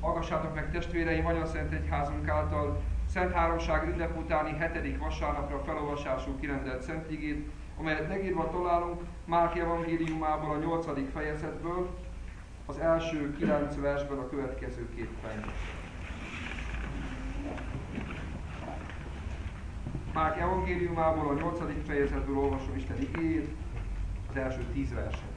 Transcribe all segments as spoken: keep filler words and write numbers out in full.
Hallgassátok meg, testvéreim, Anyaszent Egyházunk által Szent Háromság ünnep utáni hetedik vasárnapra felolvasású kirendelt Szent Igét, amelyet megírva találunk Márk evangéliumából a nyolcadik fejezetből, az első kilenc versben a következőképpen. Márk evangéliumából a nyolcadik fejezetből olvasom Isten igéjét, az első tíz verset.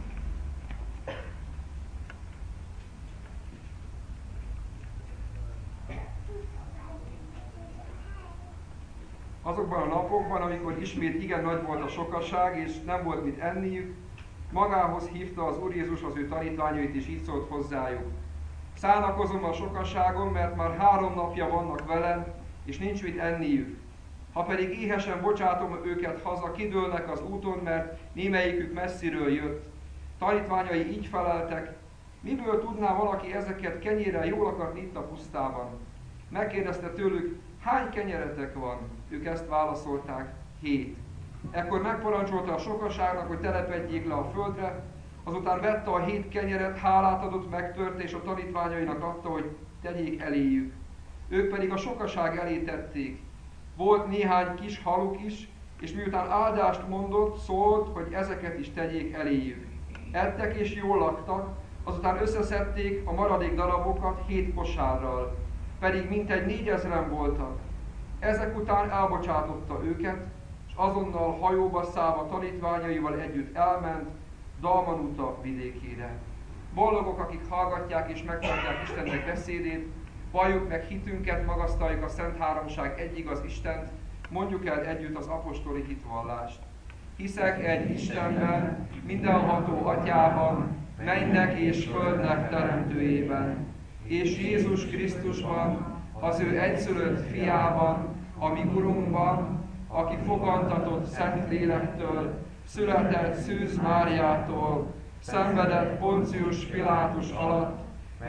Azokban a napokban, amikor ismét igen nagy volt a sokaság, és nem volt mit enniük, magához hívta az Úr Jézus az ő tanítványait, és így szólt hozzájuk. Szánakozom a sokaságon, mert már három napja vannak velem, és nincs mit enniük. Ha pedig éhesen bocsátom őket haza, kidőlnek az úton, mert némelyikük messziről jött. Tanítványai így feleltek, miből tudná valaki ezeket kenyérrel jól akarni itt a pusztában? Megkérdezte tőlük, hány kenyeretek van? Ők ezt válaszolták, hét. Ekkor megparancsolta a sokaságnak, hogy telepedjék le a földre, azután vette a hét kenyeret, hálát adott, megtörte, és a tanítványainak adta, hogy tegyék eléjük. Ők pedig a sokaság elé tették. Volt néhány kis haluk is, és miután áldást mondott, szólt, hogy ezeket is tegyék eléjük. Ettek és jól laktak, azután összeszedték a maradék darabokat hét kosárral, pedig mintegy négyezren voltak. Ezek után elbocsátotta őket, és azonnal hajóba szállva tanítványaival együtt elment Dalmanuta vidékére. Boldogok, akik hallgatják és megtartják Istennek beszédét, valljuk meg hitünket, magasztaljuk a Szent Háromság egy igaz Istent, mondjuk el együtt az apostoli hitvallást. Hiszek egy Istenben, mindenható Atyában, mennek és földnek teremtőjében, és Jézus Krisztusban, az ő egyszülött fiában, a mi Urunkban, aki fogantatott Szent Lélektől, született Szűz Máriától, szenvedett Poncius Pilátus alatt,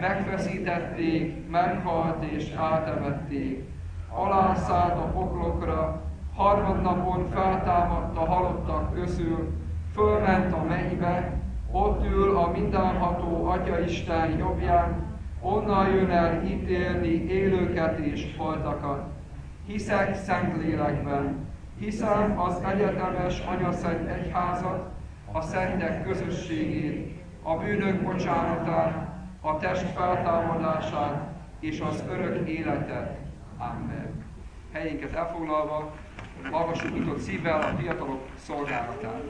megfeszítették, meghalt és átemették. Alászállt a poklokra, harmadnapon feltámadt a halottak közül, fölment a mennybe, ott ül a mindenható Atyaisten jobbján, onnan jön el ítélni élőket és haltakat. Hiszek Szentlélekben, hiszem az egyetemes Anyaszent Egyházat, a szentek közösségét, a bűnök bocsánatát, a test feltámadását és az örök életet. Amen. Helyénket elfoglalva, hallgassuk nyitott szívvel a fiatalok szolgálatát.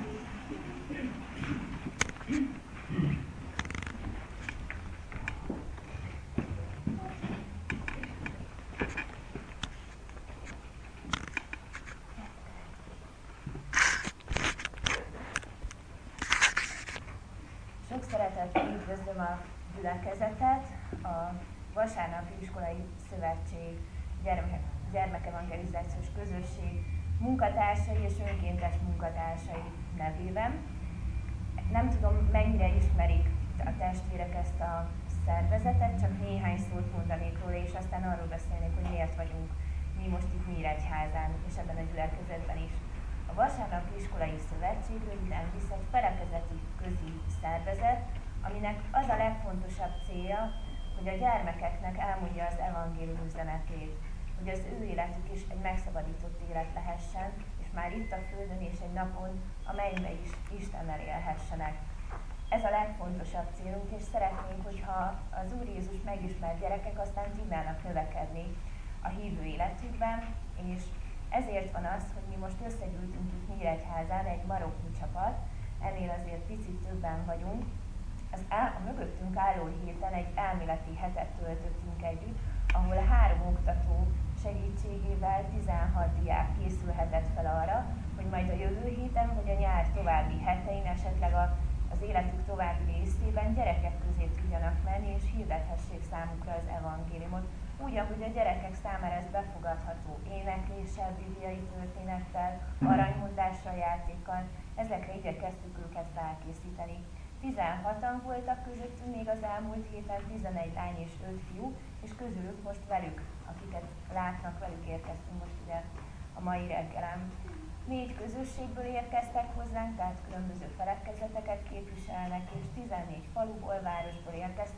Sok szeretettel üdvözlöm a gyülekezetet, a Vasárnapi Iskolai Szövetség gyermek, gyermekevangelizációs közösség munkatársai és önkéntes munkatársai nevében. Nem tudom, mennyire ismerik a testvérek ezt a szervezetet, csak néhány szót mondanék róla, és aztán arról beszélnék, hogy miért vagyunk mi most itt Nyíregyházán, és ebben a gyülekezetben is. A Vasárnapi Iskolai Szövetség röviden visz egy felekezeti közi szervezet, aminek az a legfontosabb célja, hogy a gyermekeknek elmondja az evangélium üzenetét, hogy az ő életük is egy megszabadított élet lehessen, és már itt a földön és egy napon a mennybe is Istennel élhessenek. Ez a legfontosabb célunk, és szeretnénk, hogyha az Úr Jézus megismert gyerekek aztán tudnának növekedni a hívő életükben, és ezért van az, hogy mi most összegyűltünk itt Nyíregyházán, egy maroknyi csapat, ennél azért picit többen vagyunk. Az á, a mögöttünk álló héten egy elméleti hetet töltöttünk együtt, ahol három oktató segítségével tizenhat diák készülhetett fel arra, hogy majd a jövő héten vagy a nyár további hetein, esetleg a, az életük további részében gyerekek közé tudjanak menni és hirdethessék számukra az evangéliumot. Úgy, ahogy a gyerekek számára ez befogadható énekléssel, bibliai történettel, aranymondással, játékkal, ezekre igyekeztük őket felkészíteni. tizenhatan voltak közöttünk még az elmúlt héten, tizenegy lány és öt fiú, és közülük most velük, akiket látnak, velük érkeztünk most ugye a mai reggelen. Négy közösségből érkeztek hozzánk, tehát különböző felekezeteket képviselnek, és tizennégy faluból, városból érkeztek,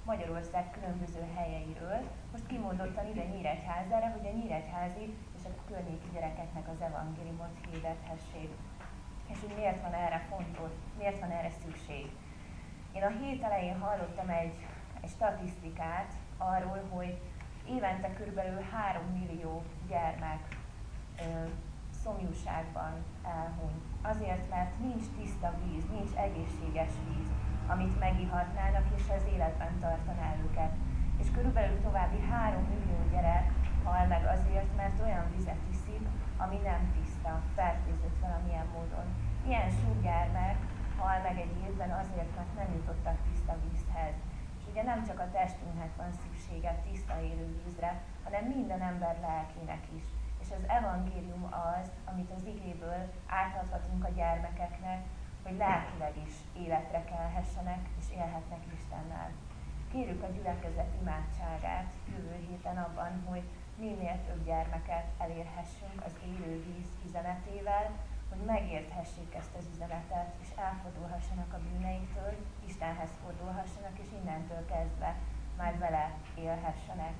Magyarország különböző helyeiről, most kimondottan ide Nyíregyházára, hogy a nyíregyházi és a környéki gyerekeknek az evangéliumot hirdethessék. És hogy miért van erre fontos, miért van erre szükség. Én a hét elején hallottam egy, egy statisztikát arról, hogy évente körülbelül három millió gyermek ö, szomjúságban elhuny. Azért, mert nincs tiszta víz, nincs egészséges víz, amit megihatnának, és az életben tartaná őket. És körülbelül további három millió gyerek hal meg azért, mert olyan vizet iszik, ami nem tiszta, fertőzött valamilyen módon. Ilyen sok gyermek hal meg egy évben azért, mert nem jutottak tiszta vízhez. És ugye nem csak a testünknek van szüksége tiszta élő vízre, hanem minden ember lelkének is. És az evangélium az, amit az igéből átadhatunk a gyermekeknek, hogy lelkileg is életre kelhessenek és élhetnek Istennel. Kérjük a gyülekezet imádságát jövő héten abban, hogy minél több gyermeket elérhessünk az élő víz üzenetével, hogy megérthessék ezt az üzenetet, és elfordulhassanak a bűneiktől, Istenhez fordulhassanak, és innentől kezdve már vele élhessenek.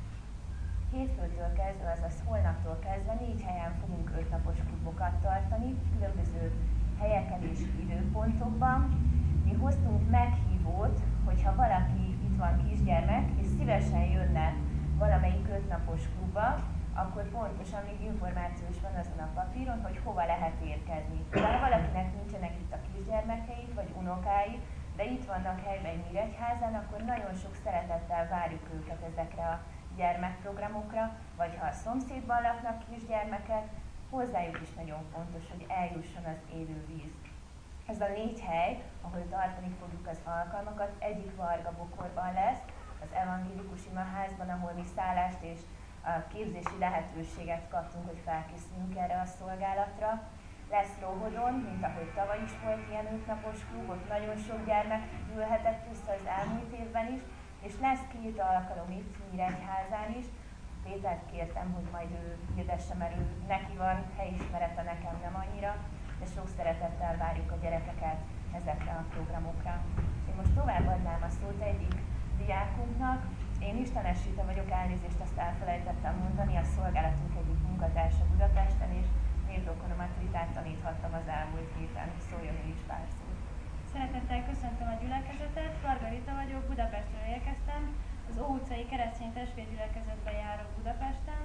Hétfőtől kezdve, azaz holnaptól kezdve négy helyen fogunk ötnapos klubokat tartani, különböző helyeken és időpontokban. Mi hoztunk meghívót, hogyha valaki itt van kisgyermek, és szívesen jönne valamelyik ötnapos klubba, akkor pontosan még információ is van azon a papíron, hogy hova lehet érkezni. De ha valakinek nincsenek itt a kisgyermekei, vagy unokái, de itt vannak helyben Nyíregyházán, akkor nagyon sok szeretettel várjuk őket ezekre a gyermekprogramokra, vagy ha a szomszédban laknak kisgyermekek, hozzájuk is nagyon fontos, hogy eljusson az élő víz. Ez a négy hely, ahol tartani fogjuk az alkalmakat, egyik Varga Bokorban lesz, az evangélikus imaházban, ahol mi szállást és a képzési lehetőséget kaptunk, hogy felkészüljünk erre a szolgálatra. Lesz Lóhodon, mint ahogy tavaly is volt ilyen ötnapos klub, ott nagyon sok gyermek gyűlhetett össze az elmúlt évben is, és lesz két alkalom itt Nyíregyházán is. Pétert kértem, hogy majd ő hirdesse, mert ő neki van helyismerete, nekem nem annyira, de sok szeretettel várjuk a gyerekeket ezekre a programokra. Én most továbbadnám a szót egyik diákunknak. Én Istenes Rita vagyok, elnézést, azt elfelejtettem mondani, a szolgálatunk egyik munkatársa Budapesten, és méltókonomat Ritát taníthattam az elmúlt héten, szóljon ő is pár szót. Szeretettel köszöntöm a gyülekezetet, Varga Rita vagyok, Budapestről érkeztem, az Ó utcai keresztény testvérgyülekezetben járok Budapesten.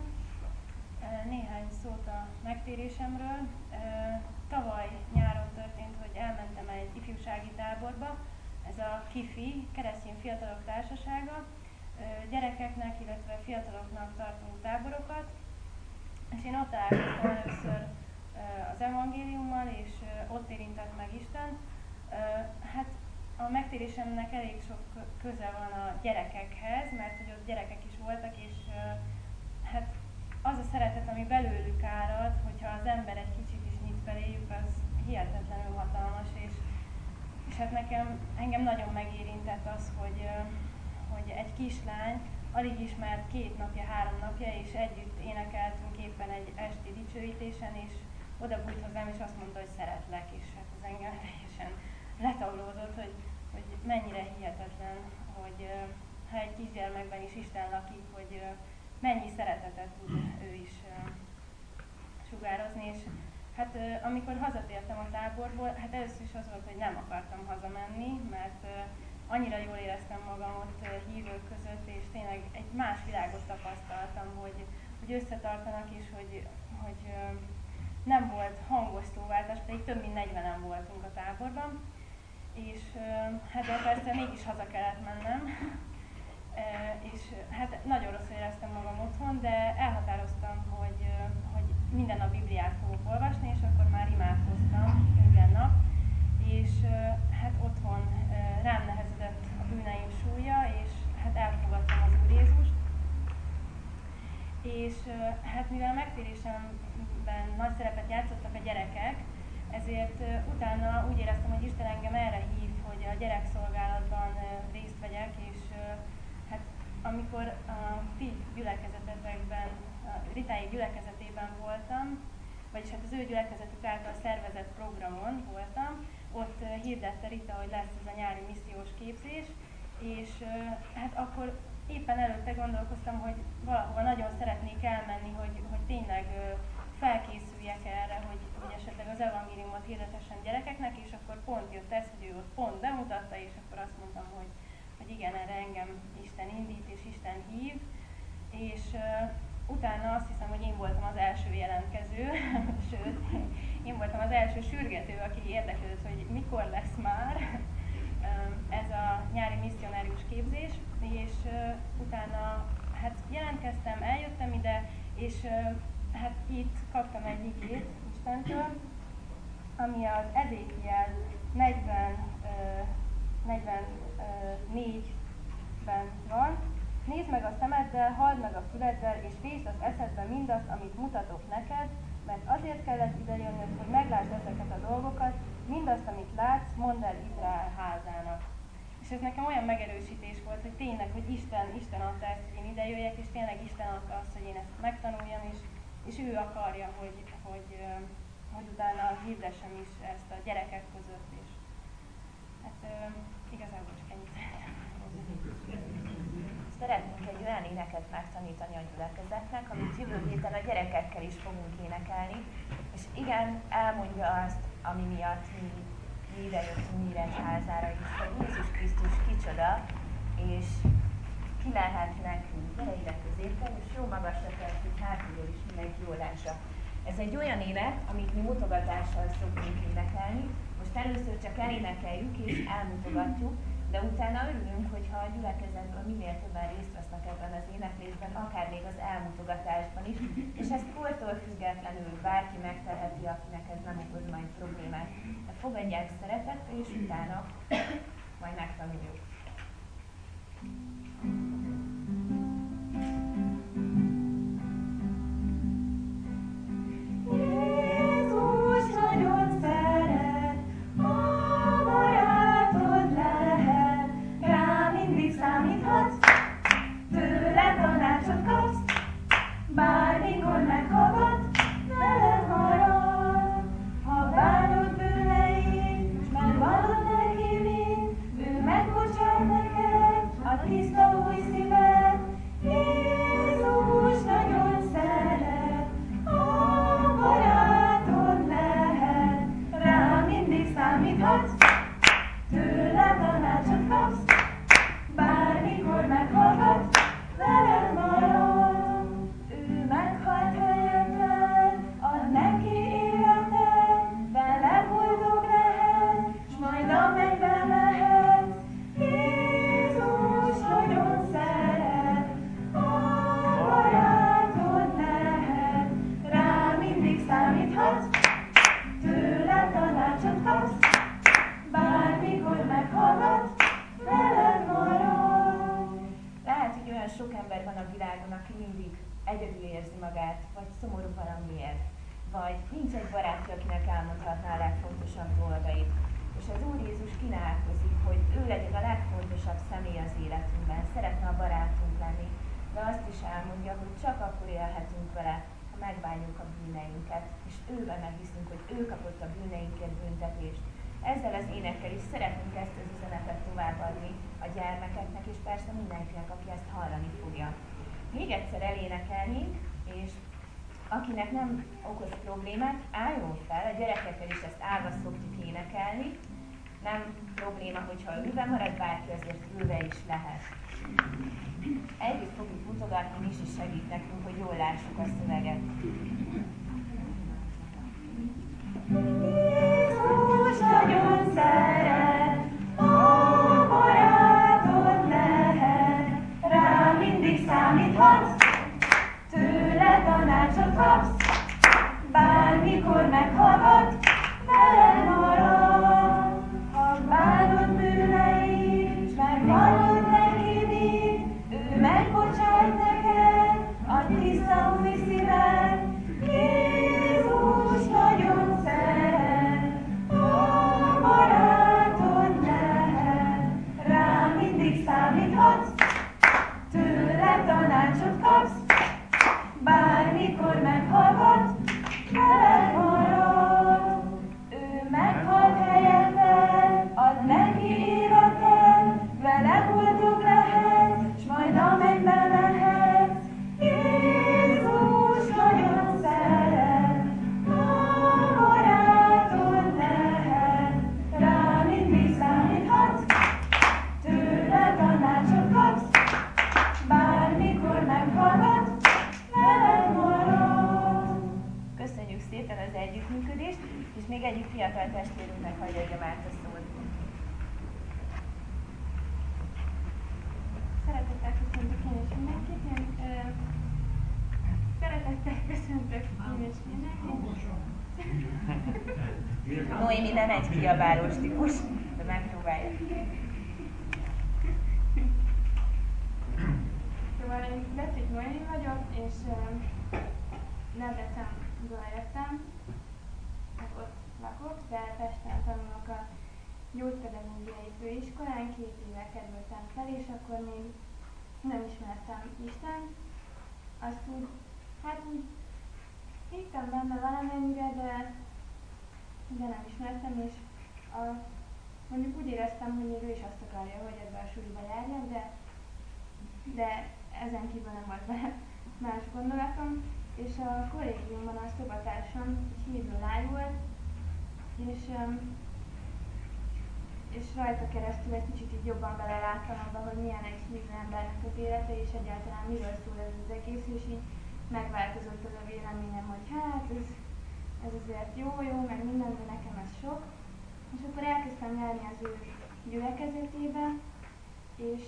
Néhány szót a megtérésemről. Tavaly nyáron történt, hogy elmentem egy ifjúsági táborba, ez a KIFI, Keresztény Fiatalok Társasága. Gyerekeknek, illetve fiataloknak tartunk táborokat, és én ott találkoztam először az evangéliummal, és ott érintett meg Isten. Hát a megtérésemnek elég sok köze van a gyerekekhez, mert hogy ott gyerekek is voltak, és hát az a szeretet, ami belőlük árad, hogyha az ember egy kicsit is nyit feléjük, az hihetetlenül hatalmas, és, és hát nekem, engem nagyon megérintett az, hogy hogy egy kislány alig ismert két napja, három napja, és együtt énekeltünk éppen egy esti dicsőítésen, és oda bújt hozzám, és azt mondta, hogy szeretlek, és hát az engem teljesen letaglózott, hogy, hogy mennyire hihetetlen, hogy ha egy kisgyermekben is Isten lakik, hogy mennyi szeretetet tud ő is sugározni, és hát amikor hazatértem a táborból, hát először is az volt, hogy nem akartam hazamenni, mert annyira jól éreztem magam ott hívők között, és tényleg egy más világot tapasztaltam, hogy, hogy összetartanak, és hogy, hogy nem volt hangos szóváltás, pedig több mint negyvenen voltunk a táborban, és hát de persze mégis haza kellett mennem, és hát nagyon rosszul éreztem magam otthon, de elhatároztam, hogy, hogy minden nap Bibliát fogok olvasni, és akkor már imádkoztam minden nap, és hát otthon rám nehezedett a bűneim súlya, és hát elfogadtam az Úr Jézust. És hát mivel a megtérésemben nagy szerepet játszottak a gyerekek, ezért utána úgy éreztem, hogy Isten engem erre hív, hogy a gyerekszolgálatban részt vegyek, és hát amikor a ti gyülekezetetekben, a Ritáik gyülekezetében voltam, vagyis hát az ő gyülekezetük által szervezett programon voltam, ott hirdette Rita, hogy lesz ez a nyári missziós képzés, és hát akkor éppen előtte gondolkoztam, hogy valahova nagyon szeretnék elmenni, hogy, hogy tényleg felkészüljek erre, hogy, hogy esetleg az evangéliumot hirdetessen gyerekeknek, és akkor pont jött ez, hogy ő ott pont bemutatta, és akkor azt mondtam, hogy, hogy igen, erre engem Isten indít, és Isten hív, és uh, utána azt hiszem, hogy én voltam az első jelentkező, sőt, én voltam az első sürgető, aki érdeklődött, hogy mikor lesz már ez a nyári misszionárius képzés, és uh, utána hát jelentkeztem, eljöttem ide, és uh, hát itt kaptam egy igét Istentől, ami az Ezékiel negyvennégyben van. Nézd meg a szemeddel, halld meg a füleddel, és vésd az eszedbe mindazt, amit mutatok neked, mert azért kellett idejönnöd, hogy meglásd ezeket a dolgokat, mindazt, amit látsz, mondd el Izrael házának. És ez nekem olyan megerősítés volt, hogy tényleg, hogy Isten, Isten adta ezt, hogy én idejöjjek, és tényleg Isten adta azt, hogy én ezt megtanuljam, és, és ő akarja, hogy, hogy, hogy utána hirdessem is ezt a gyerekek között, és hát igazából csak ennyit szeretem. Szeretnénk egy olyan éneket megtanítani a gyülekezetnek, amit jövő héten a gyerekekkel is fogunk énekelni, és igen, elmondja azt, ami miatt mi, mi ide jöttünk Nyíregyházára is, hogy Jézus Krisztus kicsoda, és ki lehet nekünk. Gyere ide középen, és jó magasra telt, hogy hátulról is mindenki jól lássa. Ez egy olyan ének, amit mi mutogatással szoktunk énekelni. Most először csak elénekeljük és elmutogatjuk, de utána örülünk, hogyha a gyülekezetből minél többen részt vesznek ebben az éneklésben, akár még az elmutogatásban is, és ezt kortól függetlenül bárki megterheti, akinek ez nem okoz majd problémát. De fogadják szeretettel, és utána majd megtanuljuk. Bármikor meghallgat, veled marad. Ha bánod bűneid, s megvallod neki mind, ő megbocsát neked a tiszta új szíved. Jézus nagyon szeret, a barátod lehet, rá mindig számíthatsz, tőle tanácsot kapsz. Bármikor meghallgat, veled marad. Meghalt helyetlen, ad neki életed, vele boldog lehet, s majd a mennybe mehetsz. Jézus nagyon szeret, a barátod lehet, rá mindig számíthatsz, tőle tanácsot kapsz, bármikor meghallgat, veled marad. Lehet, hogy olyan sok ember van a világon, aki mindig egyedül érzi magát, vagy szomorú valamiért, vagy nincs egy barátja, akinek elmondhatná a legfontosabb dolgait. És az Úr Jézus kínálkozik, hogy ő legyen a legfontosabb személy az életünkben, szeretne a barátunk lenni, de azt is elmondja, hogy csak akkor élhetünk vele, ha megbánjuk a bűneinket, és őben meghiszünk, hogy ő kapott a bűneinkért büntetést. Ezzel az énekkel is szeretnénk ezt az üzenetet továbbadni a gyermekeknek, és persze mindenkinek, aki ezt hallani fogja. Még egyszer elénekelnénk, és akinek nem okoz problémát, álljon fel, a gyerekekkel is ezt állva szoktuk énekelni. Nem probléma, hogyha ülve marad, bárki azért ülve is lehet. Együtt fogjuk mutogatni, és is segít nekünk, hogy jól lássuk a szöveget. Jézus nagyon szeret, a barátod lehet, rá mindig számíthatsz, tőle tanácsot kapsz, bármikor meghallgat, veled marad. Ha bánod bűneid, s megvallod neki mind, ő megbocsát neked a tiszta új szíved. Jézus nagyon szeret, a barátod lehet, rá mindig számíthatsz, tőle tanácsot kapsz, bármikor meghallgat, veled marad. egyik fiatal testvérünknek hagyja adjam át a szót. Szeretettel köszöntök én is mindenkit. Én, ö, szeretettel köszöntök én is mindenkit. Noémi nem egy kiabálós típus, de megpróbálja. Szóval én Betrik Noémi vagyok, és uh, Debrecenből jöttem, hát ott lakok, de Pesten tanulok a gyógypedagógiai főiskolán, két éve kerültem fel, és akkor még nem ismertem Istent. Azt úgy, hát úgy hittem benne valamennyire, de, de nem ismertem, és a, mondjuk úgy éreztem, hogy még ő is azt akarja, hogy ebbe a suliba járjak, de, de ezen kívül nem volt vele más gondolatom. És a kollégiumban a szobatársam egy hívő lány volt, és, és rajta keresztül egy kicsit így jobban beleláttam abba, hogy milyen egy hívő embernek az élete, és egyáltalán miről szól ez az egész, és így megváltozott az a véleményem, hogy hát ez, ez azért jó, jó, meg minden, de nekem ez sok. És akkor elkezdtem járni az ő gyülekezetébe, és,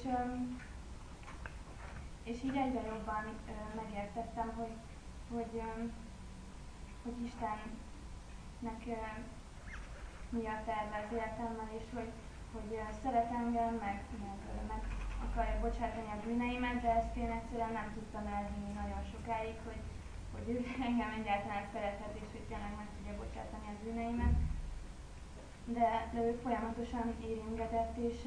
és így egyre jobban megértettem, hogy, hogy, hogy Istennek mi a terve az életemmel, és hogy, hogy szeret engem, meg, meg, meg akarja bocsátani a bűneimet, de ezt én egyszerűen nem tudtam elhinni nagyon sokáig, hogy, hogy ő engem egyáltalán szerethet, és hogy tényleg meg tudja bocsátani a bűneimet. De, de ő folyamatosan éringetett, és,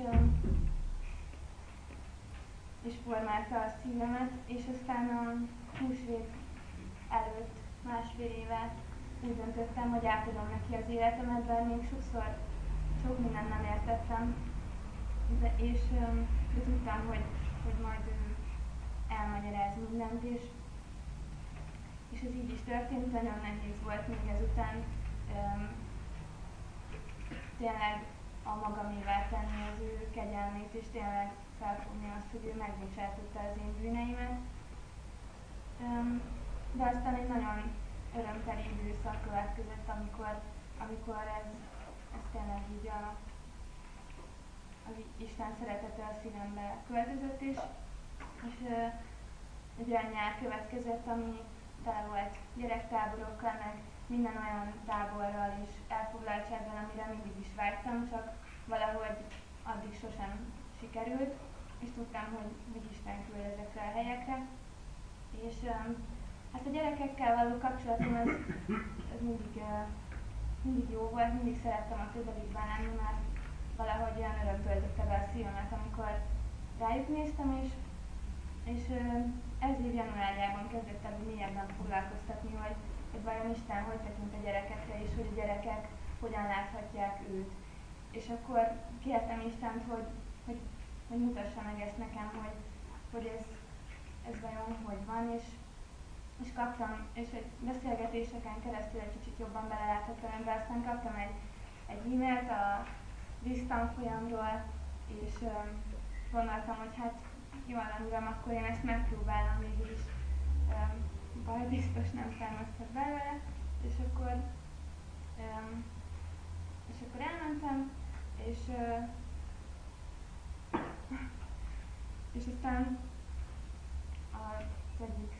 és formálta a szívemet, és aztán a húsvét előtt másfél éve úgy döntöttem, hogy átadom neki az életemet, bár még sokszor sok mindent nem értettem, de, és de tudtam, hogy, hogy majd ő elmagyaráz mindent, és, és ez így is történt, nagyon nehéz volt még ezután um, tényleg a magamévá tenni az ő kegyelmét, és tényleg felfogni azt, hogy ő megbocsátotta az én bűneimet. Um, de aztán egy nagyon örömteli időszak következett, amikor, amikor ez, ez tényleg így a, az Isten szeretete a szívembe költözött is, és uh, egy olyan nyár következett, ami tele volt gyerektáborokkal, meg minden olyan táborral és elfoglaltsággal, amire mindig is vágytam, csak valahogy addig sosem sikerült, és tudtam, hogy, hogy Isten küld ezekre a helyekre. És um, hát a gyerekekkel való kapcsolatom az, az mindig, uh, mindig jó volt, mindig szerettem a közelükben lenni, mert valahogy olyan öröm töltötte be a szívemet, amikor rájuk néztem, és, és uh, ez év januárjában kezdett el mélyebben foglalkoztatni, hogy, hogy vajon Isten hogy tekint a gyerekekre, és hogy a gyerekek hogyan láthatják őt. És akkor kértem Istent, hogy, hogy, hogy mutassa meg ezt nekem, hogy, hogy ez, ez vajon hogy van, és, és kaptam, és egy beszélgetéseken keresztül egy kicsit jobban beleláthattam ebbe, aztán kaptam egy, egy e-mailt a víztanfolyamról, és um, gondoltam, hogy hát jól van, uram, akkor én ezt megpróbálom, végül is um, baj biztos nem származhat belőle, és akkor, um, és akkor elmentem, és, uh, és aztán az egyik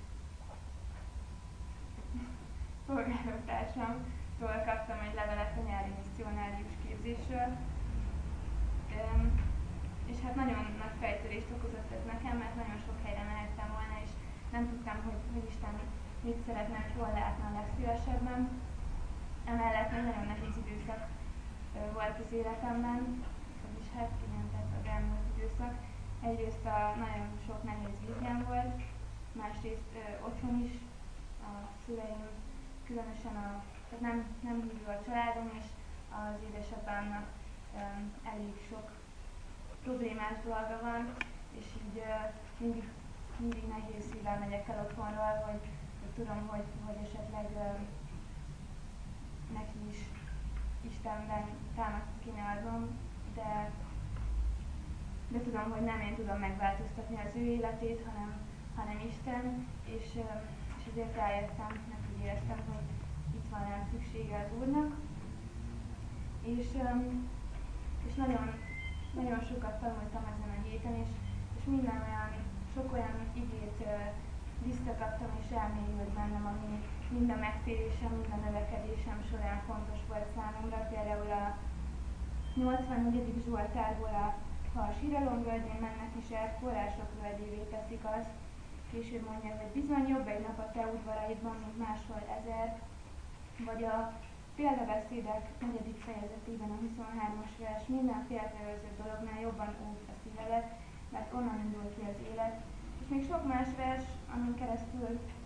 szolgálótársamtól kaptam egy levelet a nyári misszionárius képzésről, um, és hát nagyon nagy fejtörést okozott ez nekem, mert nagyon sok helyre mehettem volna, és nem tudtam, hogy, hogy Isten mit szeretne, hogy hol látna a legszívesebben. Emellett még nagyon nehéz időszak uh, volt az életemben, és hát igen, tehát az elmúlt időszak. Egyrészt a nagyon sok nehéz vizsgám volt, másrészt uh, otthon is, a szüleim, különösen a, tehát nem, nem hívő a családom, és az édesapámnak um, elég sok problémás dolga van, és így uh, mindig, mindig nehéz szívvel megyek el otthonról, hogy, hogy tudom, hogy, hogy esetleg uh, neki is Istenben támaszt kéne adnom, de, de tudom, hogy nem én tudom megváltoztatni az ő életét, hanem, hanem Isten, és, uh, és ezért eljöttem, mert úgy éreztem, hogy itt van rám szüksége az Úrnak. És, és nagyon, nagyon sokat tanultam ezen a héten, és, és minden olyan, sok olyan igét visszakaptam és elmélyült bennem, ami mind a megtérésem, mind a növekedésem során fontos volt számomra. Például a nyolcvannegyedik Zsoltárból a ha a síralom völgyén mennek is el, források völgyévé teszik azt. Később mondja, hogy bizony jobb egy nap a te udvaraidban, mint máshol ezer. Vagy a példabeszédek negyedik fejezetében a huszonhármas vers, minden félreőrző dolognál jobban óvd a szívedet, mert onnan indul ki az élet. És még sok más vers, amin keresztül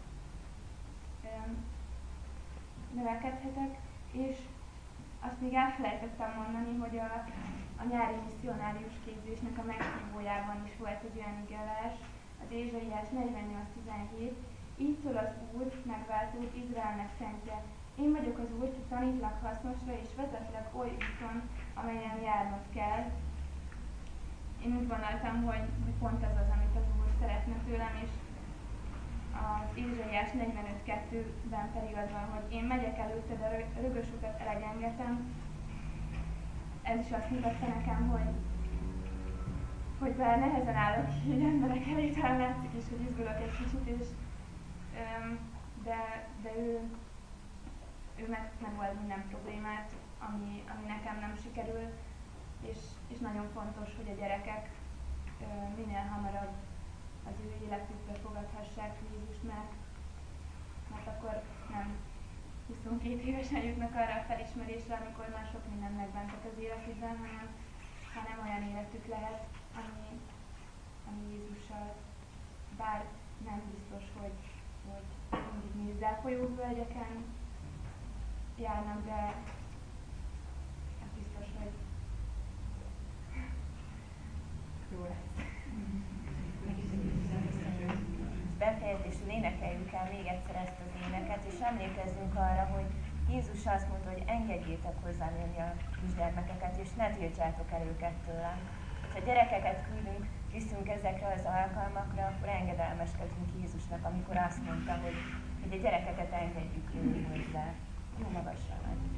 öm, növekedhetek, és azt még elfelejtettem mondani, hogy a, a nyári misszionárius képzésnek a meghívójában is volt egy olyan igevers, az Ézsaiás negyvennyolc tizenhét. Így szól az Úr, megváltód, Izraelnek szentje. Én vagyok az Úr, ki tanítlak hasznosra, és vezetlek oly úton, amelyen járnod kell. Én úgy gondoltam, hogy pont ez az, amit az Úr szeretne tőlem, és az Ézsaiás negyvenöt kettőben pedig az van, hogy én megyek előtted, a rögös utat elegengetem. Ez is azt mutatta nekem, hogy, hogy bár nehezen állok így emberek elé, talán látszik is, hogy izgulok egy kicsit, és, de, de ő, ő meg, megold minden problémát, ami, ami nekem nem sikerül, és, és nagyon fontos, hogy a gyerekek minél hamarabb az ő életükbe fogadhassák Jézust, mert, mert akkor nem huszonkét évesen jutnak arra a felismerésre, amikor már sok minden megbentek az életükben, hanem, hanem olyan életük lehet, ami, ami Jézussal, bár nem biztos, hogy, hogy mindig mézzel folyó völgyeken járnak, de ez biztos, hogy jó lesz. Befejezésül énekeljük el még egyszer ezt az éneket, és emlékezzünk arra, hogy Jézus azt mondta, hogy engedjétek hozzám jönni a kisgyermekeket, és ne tiltsátok el őket tőlem. Ha gyerekeket küldünk, viszünk ezekre az alkalmakra, akkor engedelmeskedünk Jézusnak, amikor azt mondta, hogy, hogy a gyerekeket engedjük jönni hozzá. Jó magasra látjuk.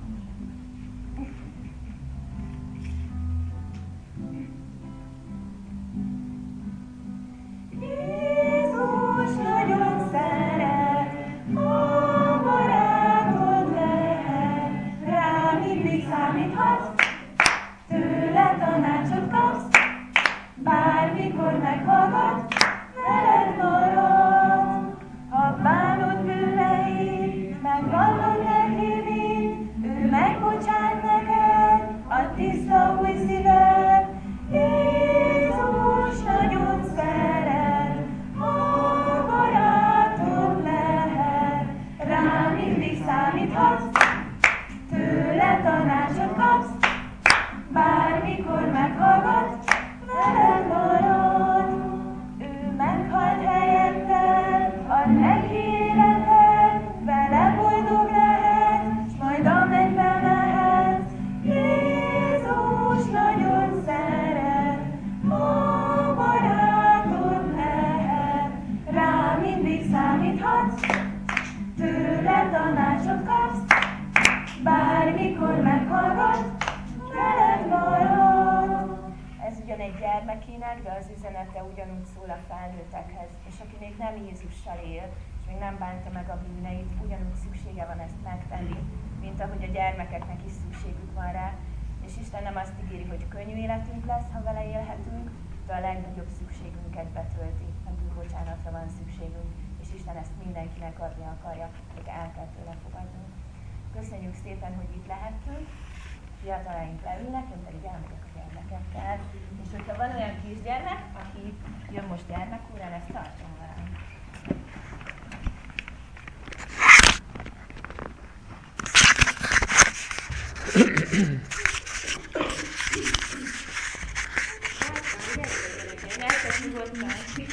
Jézus nagyon szeret, ha barátod lehet, rá mindig számíthatsz, tőle tanácsot kapsz, bármikor meghallgat, veled marad. Ha bánod bűneid, megvallod neki mind, ő megbocsát neked a tiszta új szíved. Jézus nagyon szeret, ha barátod lehet, rá mindig számíthatsz, tőle tanácsot kapsz, bármikor meghallgat, veled marad. Ő meghalt helyetted, ad neki életed, vele boldog lehet, s majd a mennybe mehetsz. Jézus nagyon szeret, ha barátod lehet, rá mindig számíthatsz, tőle tanácsot kapsz, bármikor meghallgat, veled marad. Ez ugyan egy gyermekének, de az üzenete ugyanúgy szól a felnőttekhez, és aki még nem Jézussal él, és még nem bánta meg a bűneit, ugyanúgy szüksége van ezt megtenni, mint ahogy a gyermekeknek is szükségük van rá. És Isten nem azt ígéri, hogy könnyű életünk lesz, ha vele élhetünk, de a legnagyobb szükségünket betölti, a bűnbocsánatra van szükségünk, és Isten ezt mindenkinek adni akarja, hogy el kell tőle fogadnunk. Köszönjük szépen, hogy itt lehettünk, fiatalaink leülnek, én pedig elmegyek a gyermekekkel. És hogyha van olyan kisgyermek, aki jön most gyermekórán, ezt tartson velem. Gyertek nyugodtan!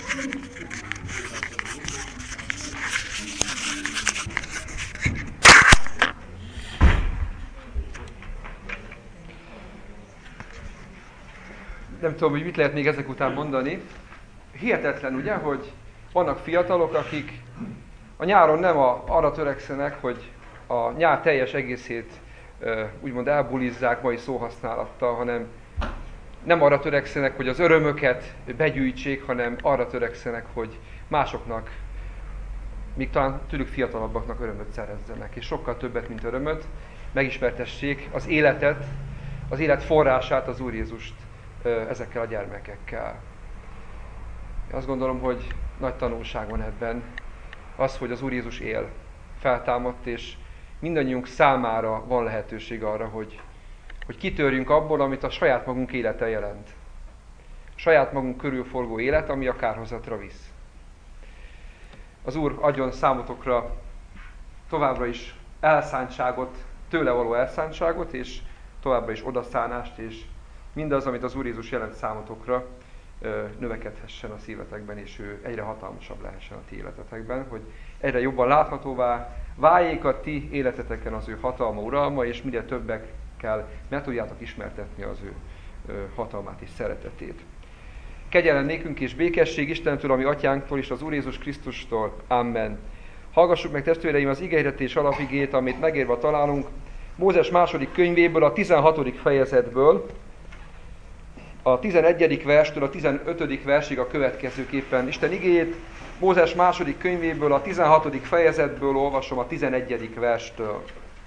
Nem tudom, hogy mit lehet még ezek után mondani. Hihetetlen, ugye, hogy vannak fiatalok, akik a nyáron nem a, arra törekszenek, hogy a nyár teljes egészét úgymond elbulizzák mai szóhasználattal, hanem nem arra törekszenek, hogy az örömöket begyűjtsék, hanem arra törekszenek, hogy másoknak, még talán tőlük fiatalabbaknak örömöt szerezzenek, és sokkal többet, mint örömöt, megismertessék az életet, az élet forrását, az Úr Jézust ezekkel a gyermekekkel. Én azt gondolom, hogy nagy tanulság van ebben, az, hogy az Úr Jézus él, feltámadt, és mindannyiunk számára van lehetőség arra, hogy, hogy kitörjünk abból, amit a saját magunk élete jelent. A saját magunk körül forgó élet, ami a kárhozatra visz. Az Úr adjon számotokra továbbra is elszántságot, tőle való elszántságot, és továbbra is odaszánást, és mindaz, amit az Úr Jézus jelent számotokra, növekedhessen a szívetekben, és ő egyre hatalmasabb lehessen a ti életetekben, hogy egyre jobban láthatóvá váljék a ti életeteken az ő hatalma, uralma, és minél többekkel meg tudjátok ismertetni az ő hatalmát és szeretetét. Kegyelem nékünk és békesség Istentől, ami Atyánktól és az Úr Jézus Krisztustól. Amen. Hallgassuk meg, testvéreim, az igehirdetés alapigét, amit megírva találunk Mózes második könyvéből, a tizenhatodik fejezetből, a tizenegyedik verstől a tizenötödik versig a következőképpen. Isten igéjét Mózes második könyvéből, a tizenhatodik fejezetből olvasom a tizenegyedik verstől.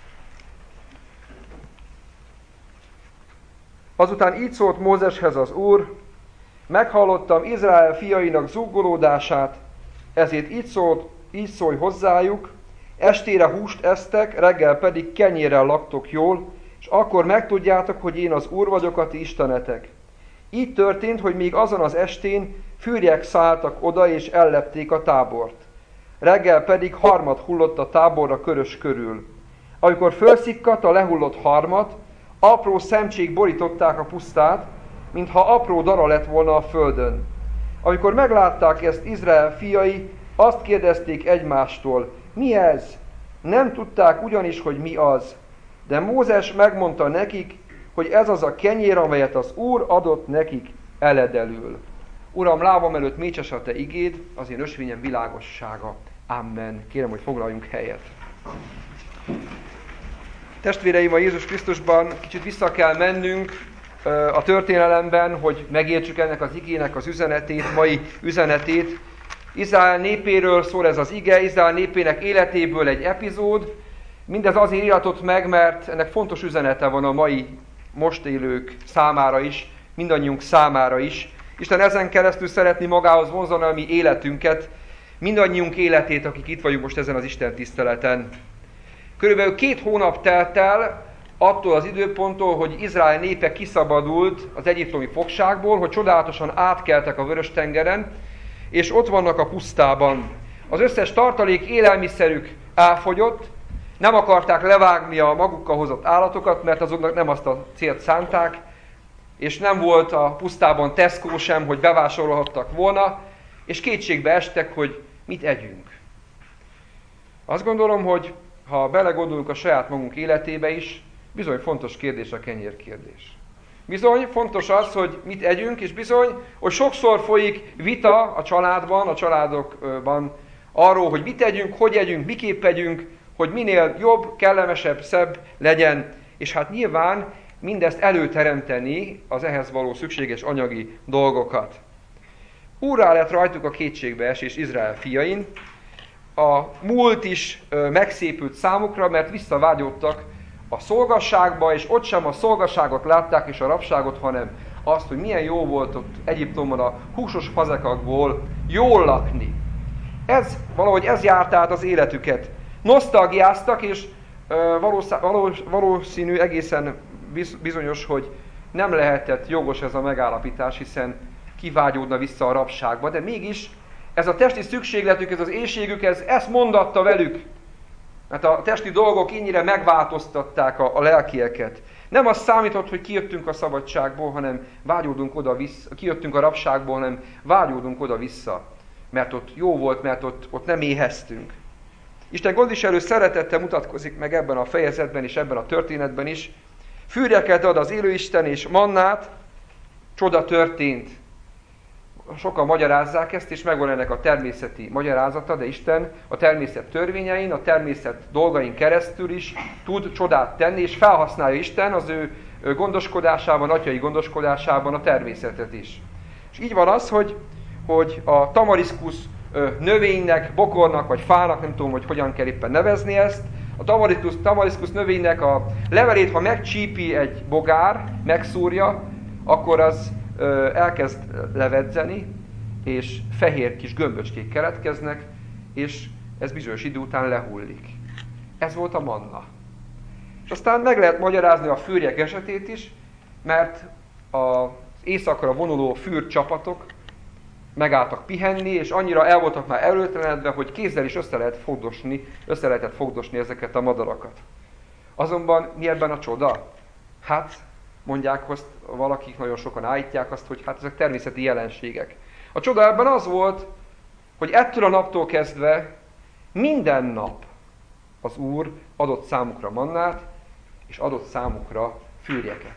Azután így szólt Mózeshez az Úr: meghallottam Izrael fiainak zúgolódását, ezért így, szólt, így szólj hozzájuk, estére húst esztek, reggel pedig kenyérrel laktok jól, és akkor megtudjátok, hogy én az Úr vagyok, a ti istenetek. Így történt, hogy még azon az estén fűrjek szálltak oda, és ellepték a tábort. Reggel pedig harmat hullott a táborra körös körül. Amikor fölszikkadt a lehullott harmat, apró szemcsék borították a pusztát, mintha apró dara lett volna a földön. Amikor meglátták ezt Izrael fiai, azt kérdezték egymástól: mi ez? Nem tudták ugyanis, hogy mi az. De Mózes megmondta nekik, hogy ez az a kenyér, amelyet az Úr adott nekik eledelül. Uram, lábam előtt mécses a te igéd, az én ösvényem világossága. Amen. Kérem, hogy foglaljunk helyet. Testvéreim, a Jézus Krisztusban kicsit vissza kell mennünk a történelemben, hogy megértsük ennek az igének az üzenetét, mai üzenetét. Izrael népéről szól ez az ige, Izrael népének életéből egy epizód. Mindez azért iratott meg, mert ennek fontos üzenete van a mai, most élők számára is, mindannyiunk számára is. Isten ezen keresztül szeretné magához vonzani a mi életünket, mindannyiunk életét, akik itt vagyunk most ezen az Isten tiszteleten. Körülbelül két hónap telt el attól az időponttól, hogy Izrael népe kiszabadult az egyiptomi fogságból, hogy csodálatosan átkeltek a Vörös-tengeren, és ott vannak a pusztában. Az összes tartalék élelmiszerük elfogyott, nem akarták levágni a magukkal hozott állatokat, mert azoknak nem azt a célt szánták, és nem volt a pusztában Tesco sem, hogy bevásárolhattak volna, és kétségbe estek, hogy mit együnk. Azt gondolom, hogy ha belegondolunk a saját magunk életébe is, bizony fontos kérdés a kenyérkérdés. Bizony fontos az, hogy mit együnk, és bizony, hogy sokszor folyik vita a családban, a családokban arról, hogy mit együnk, hogy együnk, miképp együnk, hogy minél jobb, kellemesebb, szebb legyen, és hát nyilván mindezt előteremteni az ehhez való szükséges anyagi dolgokat. Úrrá lett rajtuk a kétségbeesés Izrael fiain, a múlt is megszépült számukra, mert visszavágyódtak a szolgasságba, és ott sem a szolgasságot látták és a rabságot, hanem azt, hogy milyen jó volt ott Egyiptomban a húsos fazekakból jól lakni. Ez, valahogy ez járt át az életüket. Nosztalgiáztak, és valószínű, egészen bizonyos, hogy nem lehetett jogos ez a megállapítás, hiszen kivágyódna vissza a rabságba, de mégis ez a testi szükségletük, ez az éhségük, ez ezt mondatta velük. Mert a testi dolgok ennyire megváltoztatták a, a lelkieket. Nem az számított, hogy kijöttünk a szabadságból, hanem vágyódunk oda-vissza, kijöttünk a rabságból, hanem vágyódunk oda-vissza. Mert ott jó volt, mert ott, ott nem éheztünk. Isten gondviselő szeretettel mutatkozik meg ebben a fejezetben és ebben a történetben is. Fűrjeket ad az élő Isten és mannát, csoda történt. sokan magyarázzák ezt, és megvan ennek a természeti magyarázata, de Isten a természet törvényein, a természet dolgain keresztül is tud csodát tenni, és felhasználja Isten az ő gondoskodásában, atyai gondoskodásában a természetet is. És így van az, hogy, hogy a tamariszkusz növénynek, bokornak vagy fának, nem tudom, hogy hogyan kell éppen nevezni ezt, a tamariszkusz, tamariszkusz növénynek a levelét, ha megcsípi egy bogár, megszúrja, akkor az ö, elkezd levedzeni, és fehér kis gömböcskék keletkeznek, és ez bizonyos idő után lehullik. Ez volt a manna. És aztán meg lehet magyarázni a fűrjek esetét is, mert az éjszakra vonuló fűrcsapatok megálltak pihenni, és annyira el voltak már előtelenedve, hogy kézzel is össze lehet fogdosni, össze lehetett fogdosni ezeket a madarakat. Azonban mi ebben a csoda? Hát, mondják azt, valakik nagyon sokan állítják azt, hogy hát ezek természeti jelenségek. A csoda ebben az volt, hogy ettől a naptól kezdve minden nap az Úr adott számukra mannát, és adott számukra fűrjeket.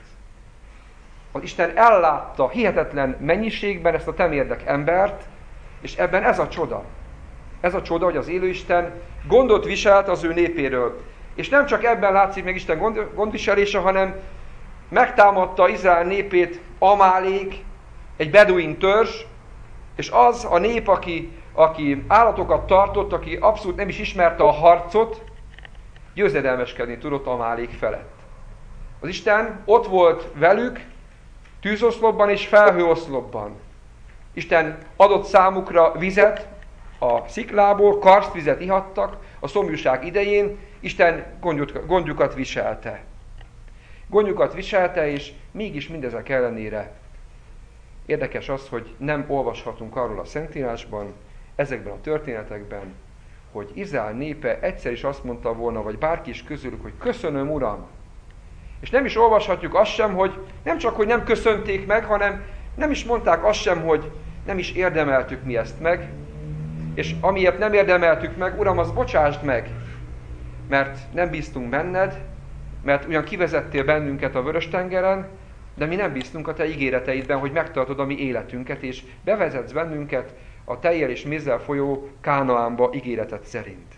Az Isten ellátta hihetetlen mennyiségben ezt a temérdek embert, és ebben ez a csoda. Ez a csoda, hogy az élő Isten gondot viselt az ő népéről. És nem csak ebben látszik meg Isten gond, gondviselése, hanem megtámadta Izrael népét Amálék, egy beduin törzs, és az a nép, aki, aki állatokat tartott, aki abszolút nem is ismerte a harcot, győzedelmeskedni tudott Amálék felett. Az Isten ott volt velük, tűzoszlopban és felhőoszlopban. Isten adott számukra vizet a sziklából, karstvizet ihattak a szomjúság idején, Isten gondjukat viselte. Gondjukat viselte, és mégis mindezek ellenére érdekes az, hogy nem olvashatunk arról a Szentírásban, ezekben a történetekben, hogy Izrael népe egyszer is azt mondta volna, vagy bárki is közülük, hogy köszönöm, Uram. És nem is olvashatjuk azt sem, hogy nem csak, hogy nem köszönték meg, hanem nem is mondták azt sem, hogy nem is érdemeltük mi ezt meg, és amiért nem érdemeltük meg, Uram, az bocsásd meg, mert nem bíztunk benned, mert ugyan kivezettél bennünket a Vörös-tengeren, de mi nem bíztunk a te ígéreteidben, hogy megtartod a mi életünket, és bevezetsz bennünket a tejjel és mézzel folyó Kánaánba ígéreted szerint.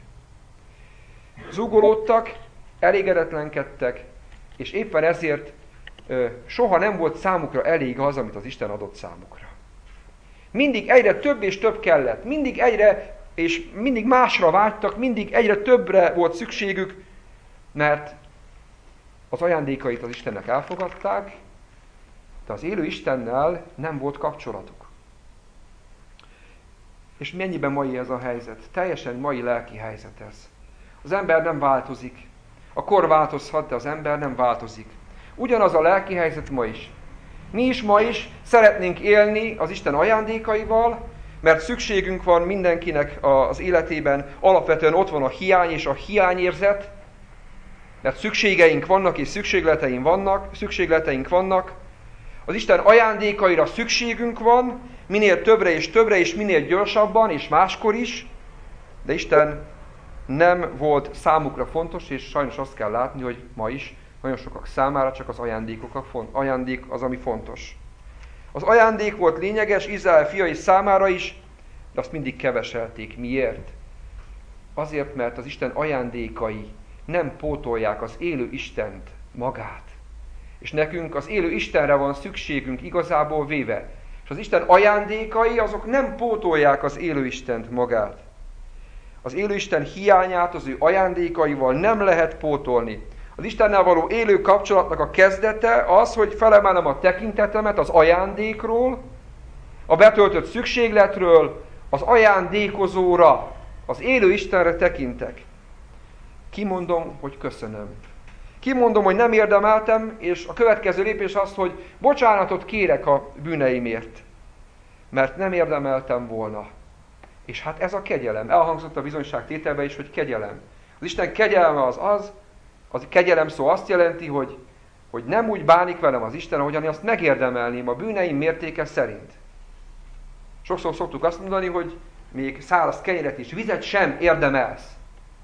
Zúgolódtak, elégedetlenkedtek, és éppen ezért ö, soha nem volt számukra elég az, amit az Isten adott számukra. Mindig egyre több és több kellett, mindig egyre és mindig másra vágytak, mindig egyre többre volt szükségük, mert az ajándékait az Istennek elfogadták, de az élő Istennel nem volt kapcsolatuk. És mennyiben mai ez a helyzet? Teljesen mai lelki helyzet ez. Az ember nem változik. A kor változhat, de az ember nem változik. Ugyanaz a lelki helyzet ma is. Mi is ma is szeretnénk élni az Isten ajándékaival, mert szükségünk van mindenkinek az életében, alapvetően ott van a hiány és a hiányérzet, mert szükségeink vannak és szükségleteink vannak, szükségleteink vannak. Az Isten ajándékaira szükségünk van, minél többre és többre, és minél gyorsabban, és máskor is, de Isten nem volt számukra fontos, és sajnos azt kell látni, hogy ma is nagyon sokak számára csak az ajándékok a font, ajándék az, ami fontos. Az ajándék volt lényeges Izrael fiai számára is, de azt mindig keveselték. Miért? Azért, mert az Isten ajándékai nem pótolják az élő Istent magát. És nekünk az élő Istenre van szükségünk igazából véve. És az Isten ajándékai azok nem pótolják az élő Istent magát. Az élő Isten hiányát az ő ajándékaival nem lehet pótolni. Az Istennel való élő kapcsolatnak a kezdete az, hogy felemelem a tekintetemet az ajándékról, a betöltött szükségletről, az ajándékozóra, az élő Istenre tekintek. Kimondom, hogy köszönöm. Kimondom, hogy nem érdemeltem, és a következő lépés az, hogy bocsánatot kérek a bűneimért, mert nem érdemeltem volna. És hát ez a kegyelem. Elhangzott a bizonyságtételben is, hogy kegyelem. Az Isten kegyelme az az, az kegyelem szó azt jelenti, hogy, hogy nem úgy bánik velem az Isten, ahogyan azt megérdemelném a bűneim mértéke szerint. Sokszor szoktuk azt mondani, hogy még száraz kenyeret és vizet sem érdemelsz.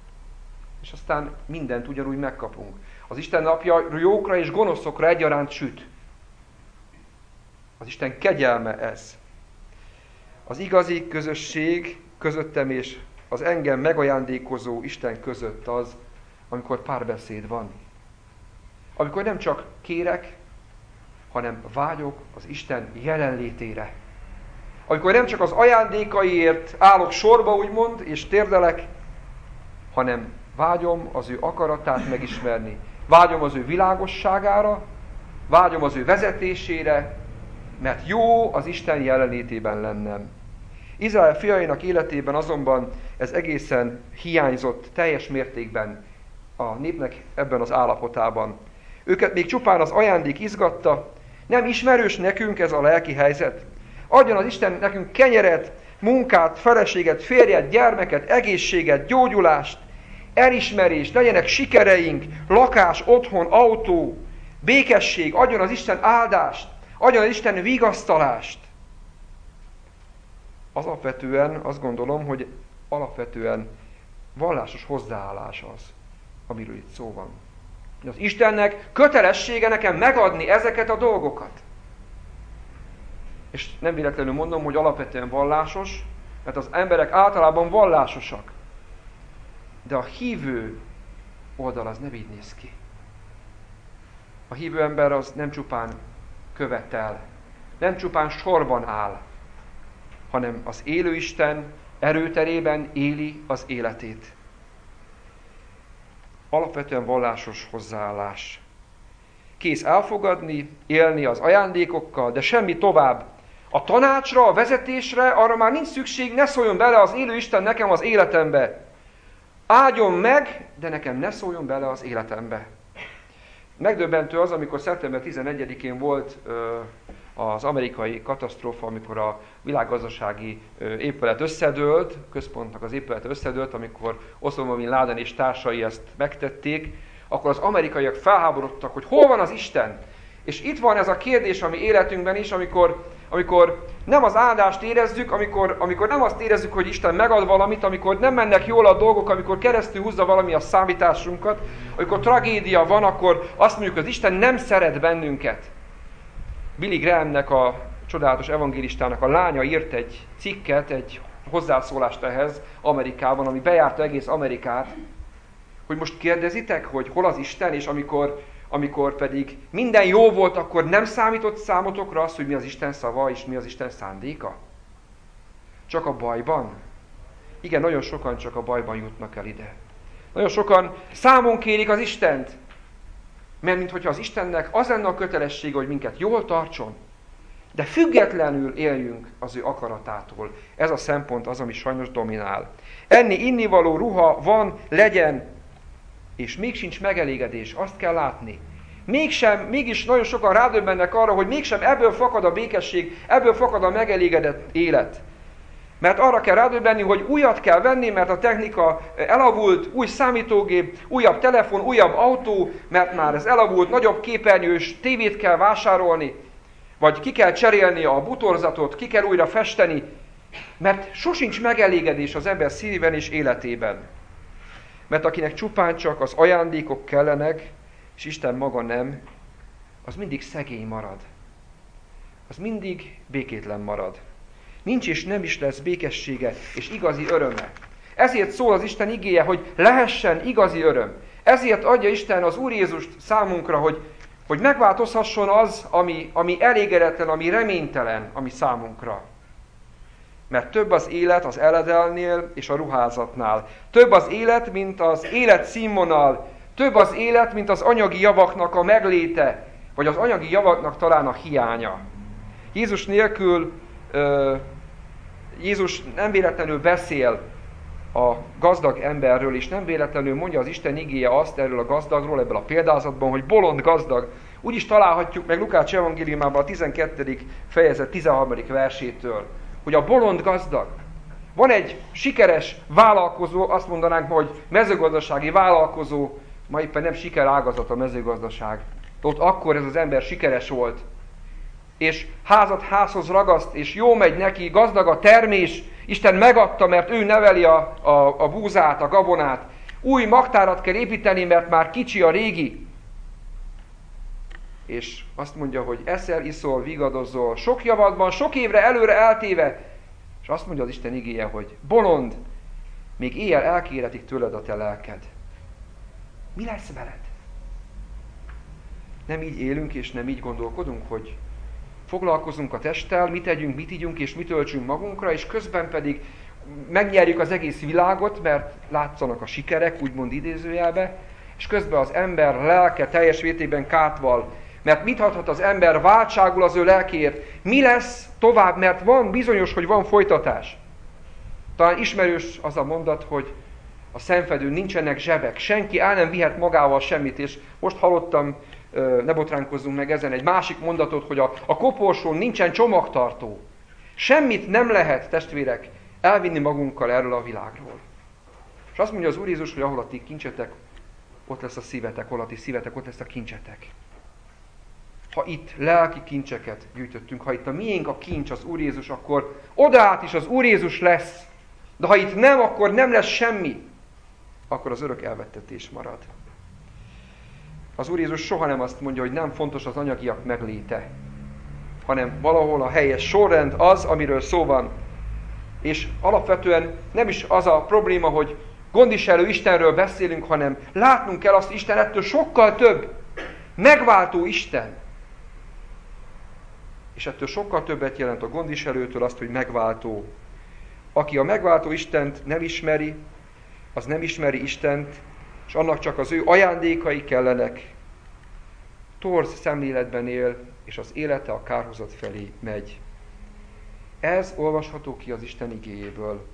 És aztán mindent ugyanúgy megkapunk. Az Isten napja jókra és gonoszokra egyaránt süt. Az Isten kegyelme ez. Az igazi közösség közöttem és az engem megajándékozó Isten között az, amikor párbeszéd van. Amikor nem csak kérek, hanem vágyok az Isten jelenlétére. Amikor nem csak az ajándékaiért állok sorba, úgymond, és térdelek, hanem vágyom az ő akaratát megismerni. Vágyom az ő világosságára, vágyom az ő vezetésére, mert jó az Isten jelenlétében lennem. Izrael fiainak életében azonban ez egészen hiányzott teljes mértékben a népnek ebben az állapotában. Őket még csupán az ajándék izgatta. Nem ismerős nekünk ez a lelki helyzet? Adjon az Isten nekünk kenyeret, munkát, feleséget, férjet, gyermeket, egészséget, gyógyulást, elismerést, legyenek sikereink, lakás, otthon, autó, békesség, adjon az Isten áldást, adjon az Isten vigasztalást. Az alapvetően azt gondolom, hogy alapvetően vallásos hozzáállás az, amiről itt szó van. Az Istennek kötelessége nekem megadni ezeket a dolgokat. És nem véletlenül mondom, hogy alapvetően vallásos, mert az emberek általában vallásosak. De a hívő oldal az nem így néz ki. A hívő ember az nem csupán követel, nem csupán sorban áll, hanem az élő Isten erőterében éli az életét. Alapvetően vallásos hozzáállás. Kész elfogadni, élni az ajándékokkal, de semmi tovább. A tanácsra, a vezetésre, arra már nincs szükség, ne szóljon bele az élő Isten nekem az életembe. Áldjon meg, de nekem ne szóljon bele az életembe. Megdöbbentő az, amikor szeptember tizenegyedikén volt ö, az amerikai katasztrófa, amikor a világgazdasági ö, épület összedőlt, központnak az épület összedőlt, amikor Osama bin Laden és társai ezt megtették, akkor az amerikaiak felháborodtak, hogy hol van az Isten? És itt van ez a kérdés a mi életünkben is, amikor, amikor nem az áldást érezzük, amikor, amikor nem azt érezzük, hogy Isten megad valamit, amikor nem mennek jól a dolgok, amikor keresztül húzza valami a számításunkat, amikor tragédia van, akkor azt mondjuk, hogy az Isten nem szeret bennünket. Billy Grahamnek, a csodálatos evangélistának a lánya írt egy cikket, egy hozzászólást ehhez Amerikában, ami bejárta egész Amerikát, hogy most kérdezitek, hogy hol az Isten, és amikor, amikor pedig minden jó volt, akkor nem számított számotokra az, hogy mi az Isten szava, és mi az Isten szándéka? Csak a bajban? Igen, nagyon sokan csak a bajban jutnak el ide. Nagyon sokan számon kérik az Istent, mert minthogyha az Istennek az lenne a kötelessége, hogy minket jól tartson, de függetlenül éljünk az ő akaratától. Ez a szempont az, ami sajnos dominál. Enni, innivaló, ruha van, legyen, és még sincs megelégedés, azt kell látni. Mégsem, mégis nagyon sokan rádöbbennek arra, hogy mégsem ebből fakad a békesség, ebből fakad a megelégedett élet. Mert arra kell rádöbbenni, hogy újat kell venni, mert a technika elavult, új számítógép, újabb telefon, újabb autó, mert már ez elavult, nagyobb képernyős tévét kell vásárolni, vagy ki kell cserélni a butorzatot, ki kell újra festeni, mert sosincs megelégedés az ember szívében és életében. Mert akinek csupán csak az ajándékok kellenek, és Isten maga nem, az mindig szegény marad. Az mindig békétlen marad. Nincs és nem is lesz békessége és igazi öröme. Ezért szól az Isten igéje, hogy lehessen igazi öröm. Ezért adja Isten az Úr Jézust számunkra, hogy, hogy megváltozhasson az, ami, ami elégedetlen, ami reménytelen, ami számunkra. Mert több az élet az eledelnél és a ruházatnál. Több az élet, mint az élet színvonal. Több az élet, mint az anyagi javaknak a megléte, vagy az anyagi javaknak talán a hiánya. Jézus nélkül, uh, Jézus nem véletlenül beszél a gazdag emberről, és nem véletlenül mondja az Isten igéje azt erről a gazdagról, ebből a példázatban, hogy bolond gazdag. Úgy is találhatjuk meg Lukács evangéliumában a tizenkettedik fejezet tizenharmadik versétől, hogy a bolond gazdag. Van egy sikeres vállalkozó, azt mondanánk, hogy mezőgazdasági vállalkozó, ma éppen nem sikerágazat a mezőgazdaság. Ott akkor ez az ember sikeres volt. És házat házhoz ragaszt, és jó megy neki, gazdag a termés, Isten megadta, mert ő neveli a, a, a búzát, a gabonát. Új magtárat kell építeni, mert már kicsi a régi. És azt mondja, hogy eszel, iszol, vigadozol, sok javadban, sok évre előre eltéve, És azt mondja az Isten igéje, hogy bolond, még éjjel elkéretik tőled a te lelked. Mi lesz veled? Nem így élünk és nem így gondolkodunk, hogy foglalkozunk a testtel, mit tegyünk, mit ígyunk és mit öltsünk magunkra, és közben pedig megnyerjük az egész világot, mert látszanak a sikerek, úgymond idézőjelbe, és közben az ember lelke teljes mértékben kátval, mert mit adhat az ember váltságul az ő lelkéért? Mi lesz tovább, mert van bizonyos, hogy van folytatás. Talán ismerős az a mondat, hogy a szemfedőn nincsenek zsebek, senki el nem vihet magával semmit, és most hallottam, ne botránkozzunk meg ezen, egy másik mondatot, hogy a, a koporsón nincsen csomagtartó. Semmit nem lehet, testvérek, elvinni magunkkal erről a világról. És azt mondja az Úr Jézus, hogy ahol a ti kincsetek, ott lesz a szívetek, hol a ti szívetek, ott lesz a kincsetek. Ha itt lelki kincseket gyűjtöttünk, ha itt a miénk a kincs az Úr Jézus, akkor odaát is az Úr Jézus lesz. De ha itt nem, akkor nem lesz semmi. Akkor az örök elvettetés marad. Az Úr Jézus soha nem azt mondja, hogy nem fontos az anyagiak megléte, hanem valahol a helyes sorrend az, amiről szó van. És alapvetően nem is az a probléma, hogy gondviselő Istenről beszélünk, hanem látnunk kell azt, Isten ettől sokkal több. Megváltó Isten. És ettől sokkal többet jelent a gondviselőtől azt, hogy megváltó. Aki a megváltó Istent nem ismeri, az nem ismeri Istent, és annak csak az ő ajándékai kellenek. Torz szemléletben él, és az élete a kárhozat felé megy. Ez olvasható ki az Isten igéjéből.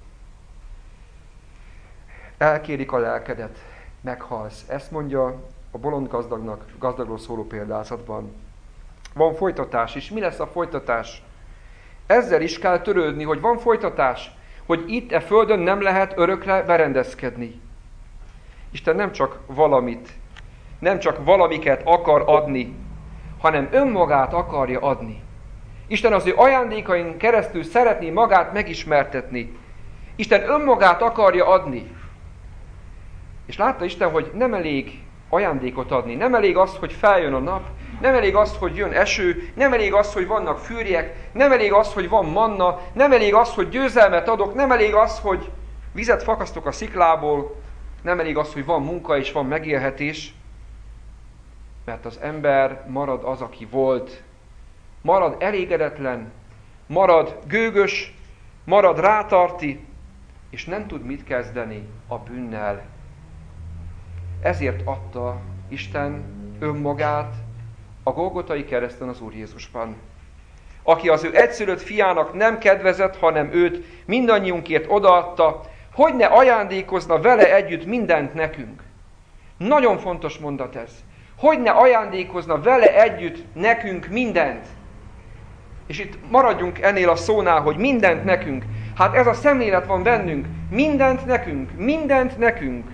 Elkérik a lelkedet, meghalsz. Ezt mondja a bolond gazdagnak, gazdagról szóló példázatban. Van folytatás is. Mi lesz a folytatás? Ezzel is kell törődni, hogy van folytatás, hogy itt e földön nem lehet örökre berendezkedni. Isten nem csak valamit, nem csak valamiket akar adni, hanem önmagát akarja adni. Isten az ő ajándékain keresztül szeretné magát megismertetni. Isten önmagát akarja adni. És látta Isten, hogy nem elég ajándékot adni, nem elég az, hogy feljön a nap, nem elég az, hogy jön eső, nem elég az, hogy vannak fűrjek, nem elég az, hogy van manna, nem elég az, hogy győzelmet adok, nem elég az, hogy vizet fakasztok a sziklából, nem elég az, hogy van munka és van megélhetés, mert az ember marad az, aki volt. Marad elégedetlen, marad gőgös, marad rátarti, és nem tud mit kezdeni a bűnnel. Ezért adta Isten önmagát a Golgotai kereszten az Úr Jézusban. Aki az ő egyszülött fiának nem kedvezett, hanem őt mindannyiunkért odaadta, hogy ne ajándékozna vele együtt mindent nekünk. Nagyon fontos mondat ez. Hogy ne ajándékozna vele együtt nekünk mindent. És itt maradjunk ennél a szónál, hogy mindent nekünk. Hát ez a szemlélet van bennünk. Mindent nekünk, mindent nekünk.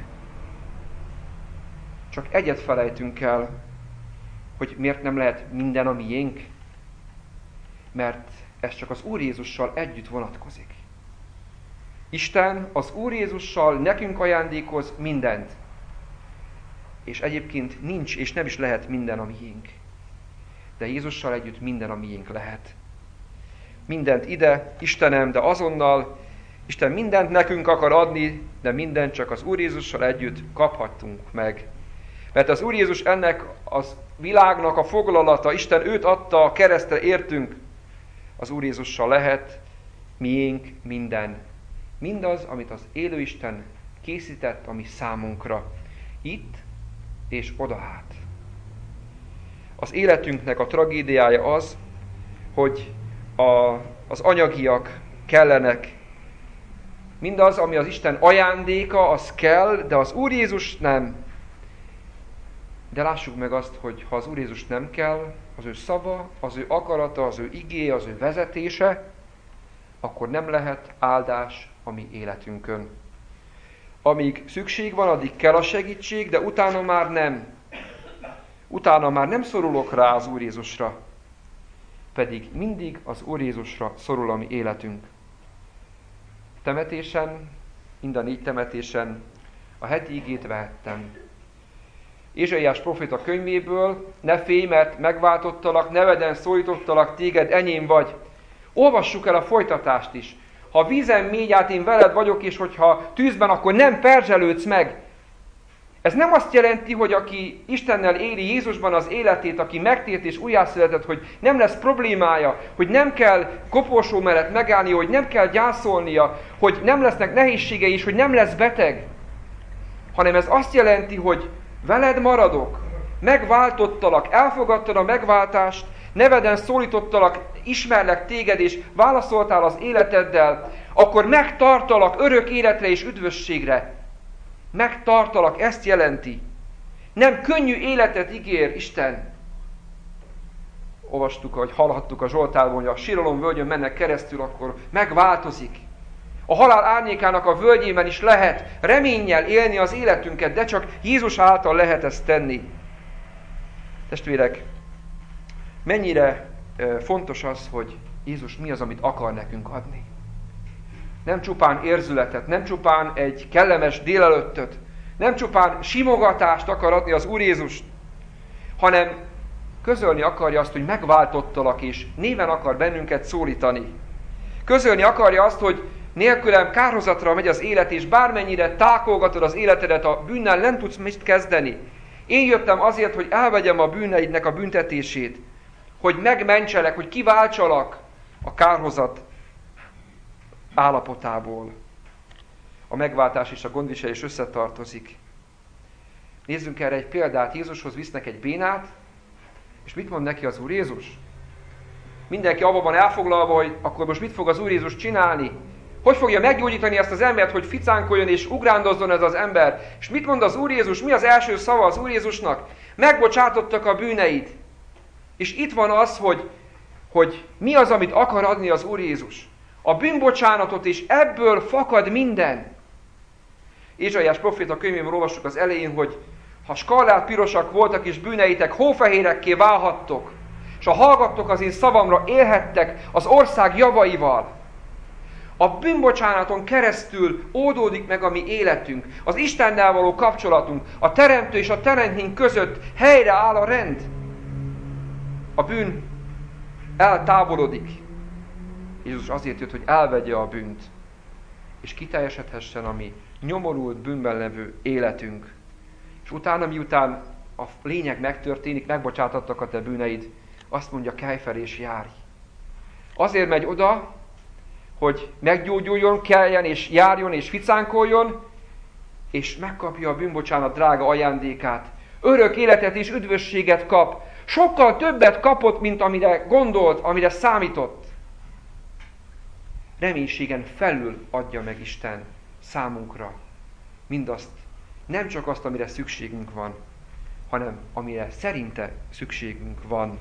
Csak egyet felejtünk el, hogy miért nem lehet minden a miénk. Mert ez csak az Úr Jézussal együtt vonatkozik. Isten az Úr Jézussal nekünk ajándékoz mindent. És egyébként nincs és nem is lehet minden a miénk. De Jézussal együtt minden a miénk lehet. Mindent ide, Istenem, de azonnal Isten mindent nekünk akar adni, de mindent csak az Úr Jézussal együtt kaphattunk meg. Mert az Úr Jézus ennek az világnak a foglalata, Isten őt adta a keresztre értünk, az Úr Jézussal lehet miénk minden. Mindaz, amit az élő Isten készített a mi számunkra. Itt és odaát. Az életünknek a tragédiája az, hogy a, az anyagiak kellenek. Mindaz, ami az Isten ajándéka, az kell, de az Úr Jézus nem. De lássuk meg azt, hogy ha az Úr Jézus nem kell, az ő szava, az ő akarata, az ő igéje, az ő vezetése, akkor nem lehet áldás a mi életünkön. Amíg szükség van, addig kell a segítség, de utána már nem. Utána már nem szorulok rá az Úr Jézusra, pedig mindig az Úr Jézusra szorul a mi életünk. Temetésen, minden négy temetésen a heti igét vehettem. Ézsaiás proféta könyvéből, ne félj, mert megváltottalak, neveden szólítottalak, téged enyém vagy. Olvassuk el a folytatást is. ha vízen mégy át, én veled vagyok, és hogyha tűzben, akkor nem perzselődsz meg. Ez nem azt jelenti, hogy aki Istennel éli Jézusban az életét, aki megtért és újjászületett, hogy nem lesz problémája, hogy nem kell koporsó mellett megállnia, hogy nem kell gyászolnia, hogy nem lesznek nehézségei és hogy nem lesz beteg. Hanem ez azt jelenti, hogy veled maradok, megváltottalak, elfogadtad a megváltást, neveden szólítottalak, ismerlek téged, és válaszoltál az életeddel, akkor megtartalak örök életre és üdvösségre. Megtartalak, ezt jelenti. Nem könnyű életet ígér Isten. Olvastuk, vagy hallhattuk a Zsoltárban, hogy a síralom völgyön mennek keresztül, akkor megváltozik. A halál árnyékának a völgyében is lehet reménnyel élni az életünket, de csak Jézus által lehet ezt tenni. Testvérek, mennyire fontos az, hogy Jézus mi az, amit akar nekünk adni. Nem csupán érzületet, nem csupán egy kellemes délelőttöt, nem csupán simogatást akar adni az Úr Jézus, hanem közölni akarja azt, hogy megváltottalak, és néven akar bennünket szólítani. Közölni akarja azt, hogy nélkülem kárhozatra megy az élet, és bármennyire tákolgatod az életedet, a bűnnel nem tudsz mit kezdeni. Én jöttem azért, hogy elvegyem a bűneidnek a büntetését, hogy megmentselek, hogy kiváltsalak a kárhozat állapotából. A megváltás és a gondviselés összetartozik. Nézzünk erre egy példát. Jézushoz visznek egy bénát, és mit mond neki az Úr Jézus? Mindenki abban van elfoglalva, hogy akkor most mit fog az Úr Jézus csinálni? Hogy fogja meggyógyítani ezt az embert, hogy ficánkoljon és ugrándozzon ez az ember? És mit mond az Úr Jézus? Mi az első szava az Úr Jézusnak? Megbocsátottak a bűneid. És itt van az, hogy, hogy mi az, amit akar adni az Úr Jézus. A bűnbocsánatot, és ebből fakad minden. Ézsaiás proféta könyvében olvassuk az elején, hogy ha skarlát pirosak voltak és bűneitek, hófehérekké válhattok, és ha hallgattok az én szavamra, élhettek az ország javaival. A bűnbocsánaton keresztül oldódik meg a mi életünk, az Istennel való kapcsolatunk, a teremtő és a teremtmény között helyre áll a rend. A bűn eltávolodik. Jézus azért jött, hogy elvegye a bűnt, és kiteljesedhessen a mi nyomorult bűnben levő életünk. És utána, miután a lényeg megtörténik, megbocsátattak a te bűneid, azt mondja, kelj fel és járj. Azért megy oda, hogy meggyógyuljon, keljen és járjon és ficánkoljon, és megkapja a bűnbocsánat drága ajándékát. Örök életet és üdvösséget kap. Sokkal többet kapott, mint amire gondolt, amire számított. Reménységen felül adja meg Isten számunkra mindazt, nem csak azt, amire szükségünk van, hanem amire szerinte szükségünk van.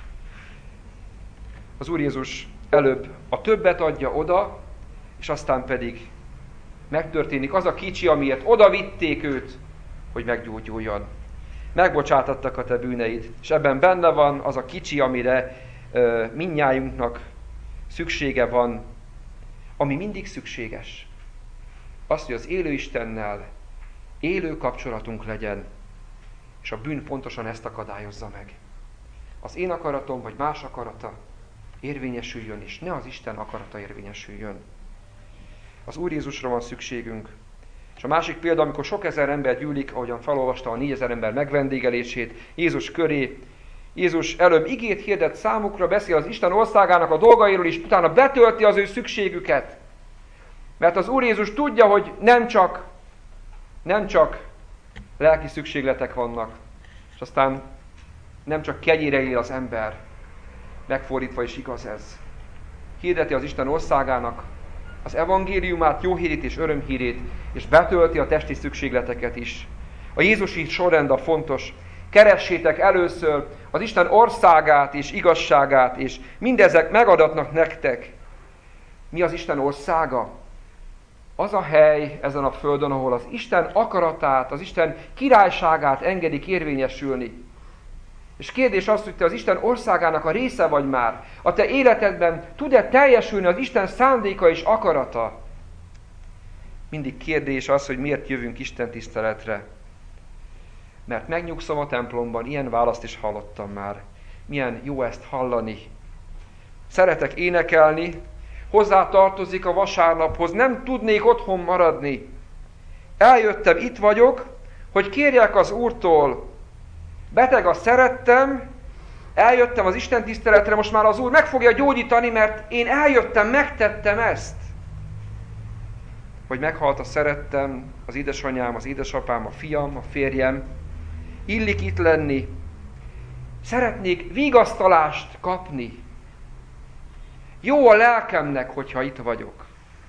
Az Úr Jézus előbb a többet adja oda, és aztán pedig megtörténik az a kicsi, amiért oda vitték őt, hogy meggyógyuljon. Megbocsátattak a te bűneid, és ebben benne van az a kicsi, amire ö, mindnyájunknak szüksége van, ami mindig szükséges. Az, hogy az élő Istennel élő kapcsolatunk legyen, és a bűn pontosan ezt akadályozza meg. Az én akaratom, vagy más akarata érvényesüljön, és ne az Isten akarata érvényesüljön. Az Úr Jézusra van szükségünk. És a másik példa, amikor sok ezer ember gyűlik, ahogyan felolvasta a négyezer ember megvendégelését Jézus köré. Jézus előbb igét hirdet számukra, beszél az Isten országának a dolgairól, és utána betölti az ő szükségüket. Mert az Úr Jézus tudja, hogy nem csak, nem csak lelki szükségletek vannak, és aztán nem csak kegyére él az ember, megfordítva is igaz ez. Hirdeti az Isten országának az evangéliumát, jó hírét és örömhírét, és betölti a testi szükségleteket is. A Jézusi sorrend a fontos. Keressétek először az Isten országát és igazságát, és mindezek megadatnak nektek. Mi az Isten országa? Az a hely ezen a földön, ahol az Isten akaratát, az Isten királyságát engedik érvényesülni. És kérdés az, hogy te az Isten országának a része vagy már. A te életedben tud-e teljesülni az Isten szándéka és akarata? Mindig kérdés az, hogy miért jövünk Isten tiszteletre. Mert megnyugszom a templomban, ilyen választ is hallottam már. Milyen jó ezt hallani. Szeretek énekelni, hozzá tartozik a vasárnaphoz, nem tudnék otthon maradni. Eljöttem, itt vagyok, hogy kérjek az Úrtól. Beteg a szerettem, eljöttem az Isten tiszteletre, most már az Úr meg fogja gyógyítani, mert én eljöttem, megtettem ezt. Vagy meghalt a szerettem, az édesanyám, az édesapám, a fiam, a férjem. Illik itt lenni. Szeretnék vigasztalást kapni. Jó a lelkemnek, hogyha itt vagyok.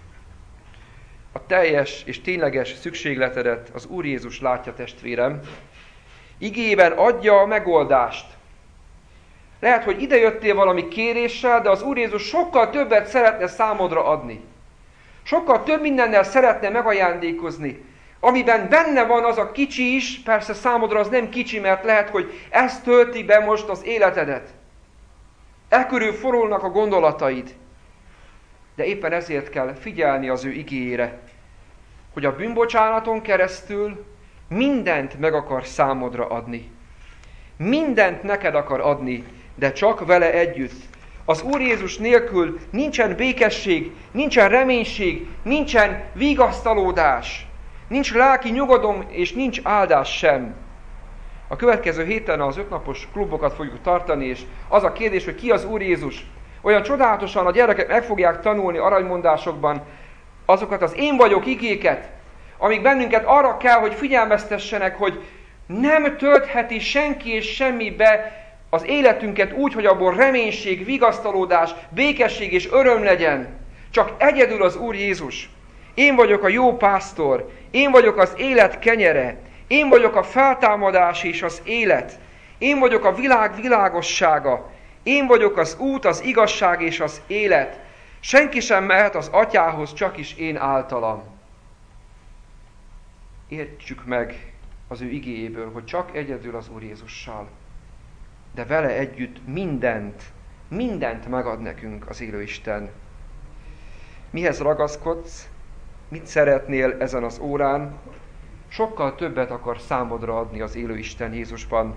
A teljes és tényleges szükségletedet az Úr Jézus látja, testvérem. Igében adja a megoldást. Lehet, hogy idejöttél valami kéréssel, de az Úr Jézus sokkal többet szeretne számodra adni. Sokkal több mindennel szeretne megajándékozni. Amiben benne van az a kicsi is, persze számodra az nem kicsi, mert lehet, hogy ez tölti be most az életedet. Elkörül forulnak a gondolataid. De éppen ezért kell figyelni az ő igéjére, hogy a bűnbocsánaton keresztül mindent meg akar számodra adni. Mindent neked akar adni, de csak vele együtt. Az Úr Jézus nélkül nincsen békesség, nincsen reménység, nincsen vigasztalódás, nincs lelki nyugodom és nincs áldás sem. A következő héten az ötnapos klubokat fogjuk tartani, és az a kérdés, hogy ki az Úr Jézus. Olyan csodálatosan a gyerekek meg fogják tanulni aranymondásokban azokat az én vagyok igéket, amik bennünket arra kell, hogy figyelmeztessenek, hogy nem töltheti senki és semmi be az életünket úgy, hogy abból reménység, vigasztalódás, békesség és öröm legyen. Csak egyedül az Úr Jézus. Én vagyok a jó pásztor, én vagyok az élet kenyere, én vagyok a feltámadás és az élet, én vagyok a világ világossága, én vagyok az út, az igazság és az élet. Senki sem mehet az Atyához, csak is én általam. Értsük meg az ő igéjéből, hogy csak egyedül az Úr Jézussal, de vele együtt mindent, mindent megad nekünk az élő Isten. Mihez ragaszkodsz? Mit szeretnél ezen az órán? Sokkal többet akar számodra adni az élő Isten Jézusban.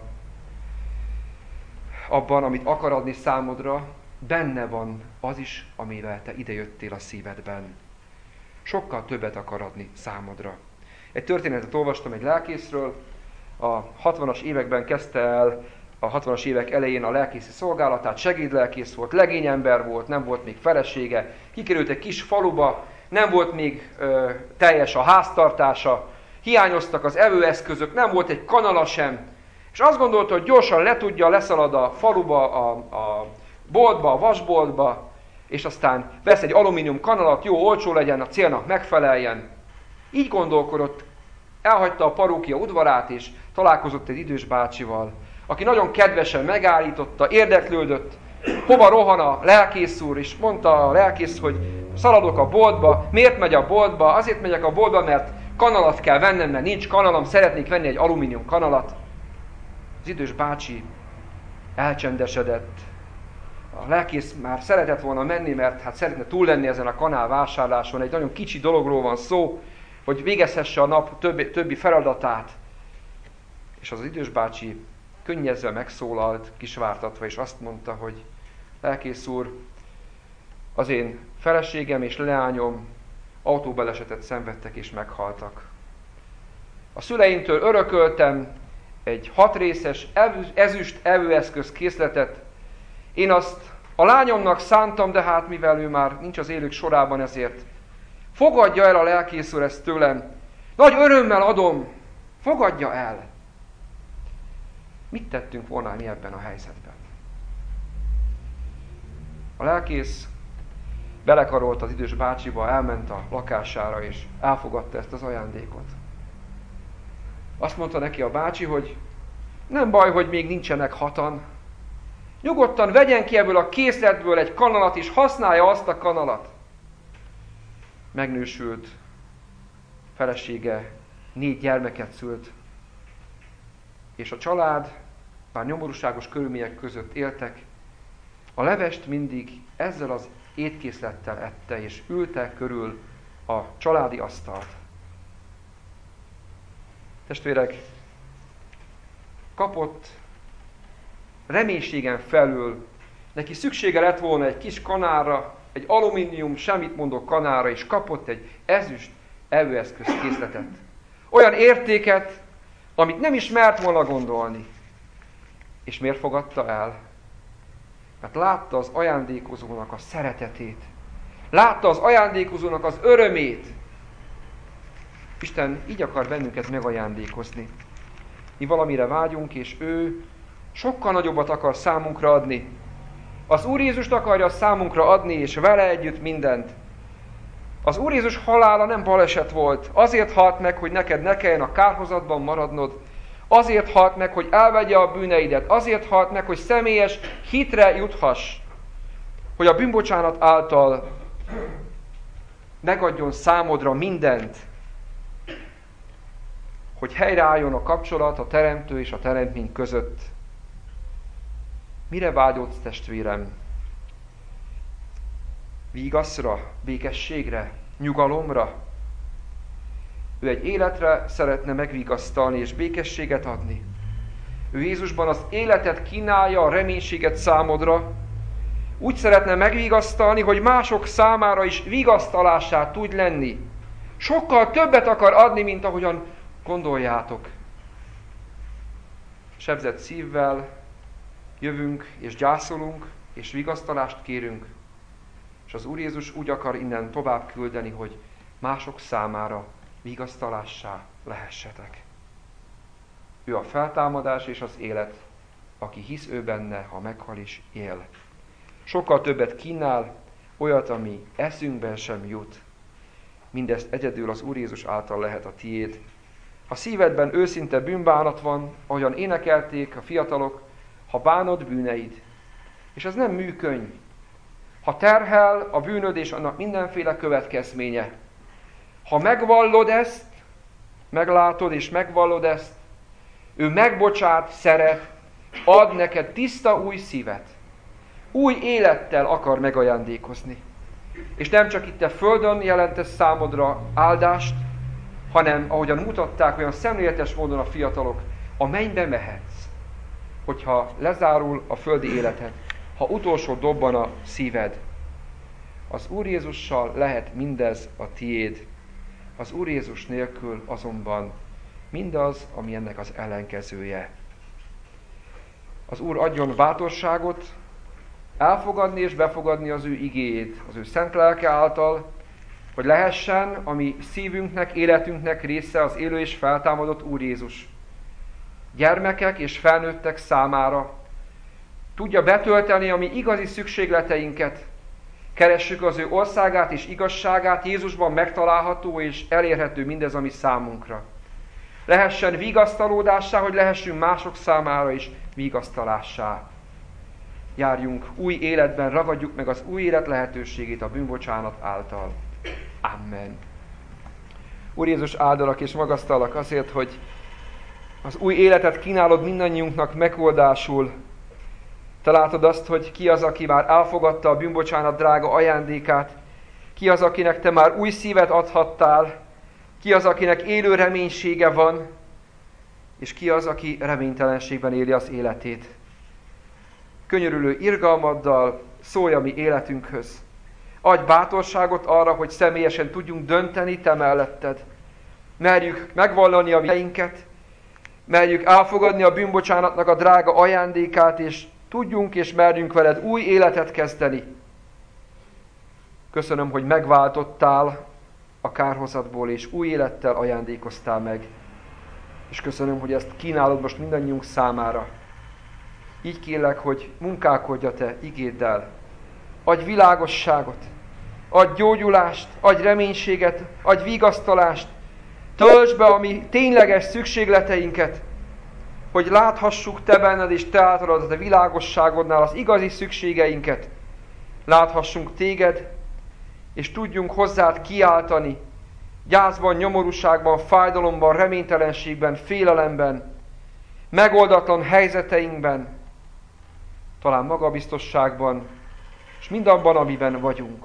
Abban, amit akar adni számodra, benne van az is, amivel te idejöttél a szívedben. Sokkal többet akar adni számodra. Egy történetet olvastam egy lelkészről, a hatvanas években kezdte el, a hatvanas évek elején a lelkészi szolgálatát, segédlelkész volt, legényember volt, nem volt még felesége, kikerült egy kis faluba, nem volt még ö, teljes a háztartása, hiányoztak az evőeszközök, nem volt egy kanala sem, és azt gondolta, hogy gyorsan letudja, leszalad a faluba, a, a boltba, a vasboltba, és aztán vesz egy alumínium kanalat, jó, olcsó legyen, a célnak megfeleljen. Így gondolkodott, elhagyta a parókia udvarát, és találkozott egy idős bácsival, aki nagyon kedvesen megállította, érdeklődött, hova rohan a lelkész úr, és mondta a lelkész, hogy szaladok a boltba. Miért megy a boltba? Azért megyek a boltba, mert kanalat kell vennem, mert nincs kanalam, szeretnék venni egy alumínium kanalat. Az idős bácsi elcsendesedett. A lelkész már szeretett volna menni, mert hát szeretne túl lenni ezen a kanál vásárláson. Egy nagyon kicsi dologról van szó, hogy végezhesse a nap többi, többi feladatát. És az idős bácsi könnyezve megszólalt, kisvártatva, és azt mondta, hogy lelkész úr, az én feleségem és leányom autóbalesetet szenvedtek és meghaltak. A szüleimtől örököltem egy hatrészes ezüst evőeszköz készletet. Én azt a lányomnak szántam, de hát mivel ő már nincs az élők sorában, ezért fogadja el a lelkész úr ezt tőlem. Nagy örömmel adom, fogadja el. Mit tettünk volna mi ebben a helyzetben? A lelkész belekarolt az idős bácsiba, elment a lakására, és elfogadta ezt az ajándékot. Azt mondta neki a bácsi, hogy nem baj, hogy még nincsenek hatan. Nyugodtan vegyen ki ebből a készletből egy kanalat, és használja azt a kanalat. Megnősült, felesége négy gyermeket szült, és a család, bár nyomorúságos körülmények között éltek, a levest mindig ezzel az étkészlettel ette, és ültek körül a családi asztalt. Testvérek, kapott reménységen felül, neki szüksége lett volna egy kis kanálra, egy alumínium, semmit mondó kanára, és kapott egy ezüst evőeszköz készletet. Olyan értéket, amit nem is mert volna gondolni. És miért fogadta el? Mert látta az ajándékozónak a szeretetét. Látta az ajándékozónak az örömét. Isten így akar bennünket megajándékozni. Mi valamire vágyunk, és ő sokkal nagyobbat akar számunkra adni. Az Úr Jézust akarja számunkra adni, és vele együtt mindent. Az Úr Jézus halála nem baleset volt. Azért halt meg, hogy neked ne kelljen a kárhozatban maradnod. Azért halt meg, hogy elvegye a bűneidet. Azért halt meg, hogy személyes hitre juthass. Hogy a bűnbocsánat által megadjon számodra mindent. Hogy helyreálljon a kapcsolat a teremtő és a teremtmény között. Mire vágyodsz, testvérem? Vigaszra, békességre, nyugalomra? Ő egy életre szeretne megvigasztalni és békességet adni. Ő Jézusban az életet kínálja, a reménységet számodra. Úgy szeretne megvigasztalni, hogy mások számára is vigasztalását tud lenni. Sokkal többet akar adni, mint ahogyan gondoljátok. Sebzett szívvel jövünk és gyászolunk, és vigasztalást kérünk. És az Úr Jézus úgy akar innen tovább küldeni, hogy mások számára vigasztalássá lehessetek. Ő a feltámadás és az élet, aki hisz ő benne, ha meghal is él. Sokkal többet kínál, olyat, ami eszünkben sem jut. Mindezt egyedül az Úr Jézus által lehet a tiéd. Ha szívedben őszinte bűnbánat van, ahogyan énekelték a fiatalok, ha bánod bűneid, és ez nem műköny, ha terhel a bűnöd és annak mindenféle következménye, ha megvallod ezt, meglátod és megvallod ezt, ő megbocsát, szeret, ad neked tiszta új szívet. Új élettel akar megajándékozni. És nem csak itt a földön jelentesz számodra áldást, hanem, ahogyan mutatták olyan szemléletes módon a fiatalok, a mennybe mehetsz, hogyha lezárul a földi életed, ha utolsó dobban a szíved. Az Úr Jézussal lehet mindez a tiéd. Az Úr Jézus nélkül azonban mindaz, ami ennek az ellenkezője. Az Úr adjon bátorságot elfogadni és befogadni az ő igéjét, az ő szent lelke által, hogy lehessen a mi szívünknek, életünknek része az élő és feltámadott Úr Jézus. Gyermekek és felnőttek számára tudja betölteni a mi igazi szükségleteinket. Keressük az ő országát és igazságát, Jézusban megtalálható és elérhető mindez, ami számunkra. Lehessen vigasztalódássá, hogy lehessünk mások számára is vigasztalássá. Járjunk új életben, ragadjuk meg az új élet lehetőségét a bűnbocsánat által. Amen. Úr Jézus, áldalak és magasztalak azért, hogy az új életet kínálod mindannyiunknak megoldásul. Te látod azt, hogy ki az, aki már elfogadta a bűnbocsánat drága ajándékát, ki az, akinek te már új szívet adhattál, ki az, akinek élő reménysége van, és ki az, aki reménytelenségben éli az életét. Könyörülő irgalmaddal szólj a mi életünkhöz. Adj bátorságot arra, hogy személyesen tudjunk dönteni te melletted. Merjük megvallani a viteinket, merjük elfogadni a bűnbocsánatnak a drága ajándékát, és tudjunk és merjünk veled új életet kezdeni. Köszönöm, hogy megváltottál a kárhozatból, és új élettel ajándékoztál meg. És köszönöm, hogy ezt kínálod most mindannyiunk számára. Így kérlek, hogy munkálkodj a te igéddel. Adj világosságot, adj gyógyulást, adj reménységet, adj vigasztalást. Töltsd be a mi tényleges szükségleteinket, hogy láthassuk te benned és te általad a te világosságodnál az igazi szükségeinket. Láthassunk téged, és tudjunk hozzád kiáltani, gyászban, nyomorúságban, fájdalomban, reménytelenségben, félelemben, megoldatlan helyzeteinkben, talán magabiztosságban, és mindabban, amiben vagyunk.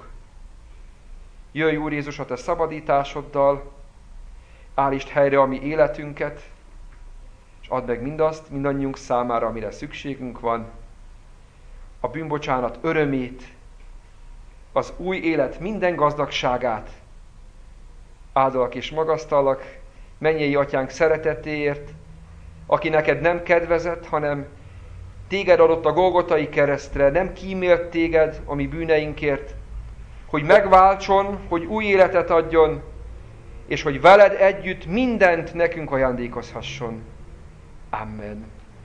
Jöjj, Úr Jézus, a te szabadításoddal, állítsd helyre a mi életünket, és add meg mindazt mindannyiunk számára, amire szükségünk van, a bűnbocsánat örömét, az új élet minden gazdagságát. Áldalak és magasztallak mennyei atyánk szeretetéért, aki neked nem kedvezett, hanem téged adott a Golgotai keresztre, nem kímélt téged a mi bűneinkért, hogy megváltson, hogy új életet adjon, és hogy veled együtt mindent nekünk ajándékozhasson. Amen.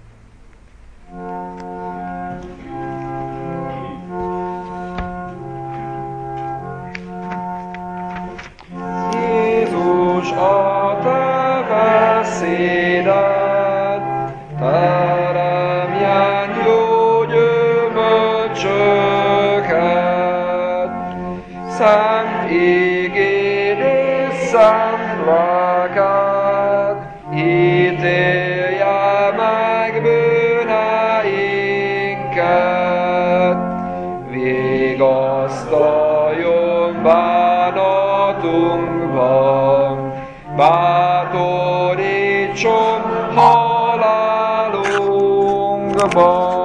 Jézus, a te beszéded teremjen jó gyümölcsöket, szent ígéd és szent lelked ítélje meg bűneinket, vigasztaljon bánatunkban, bátorítson halálunkban.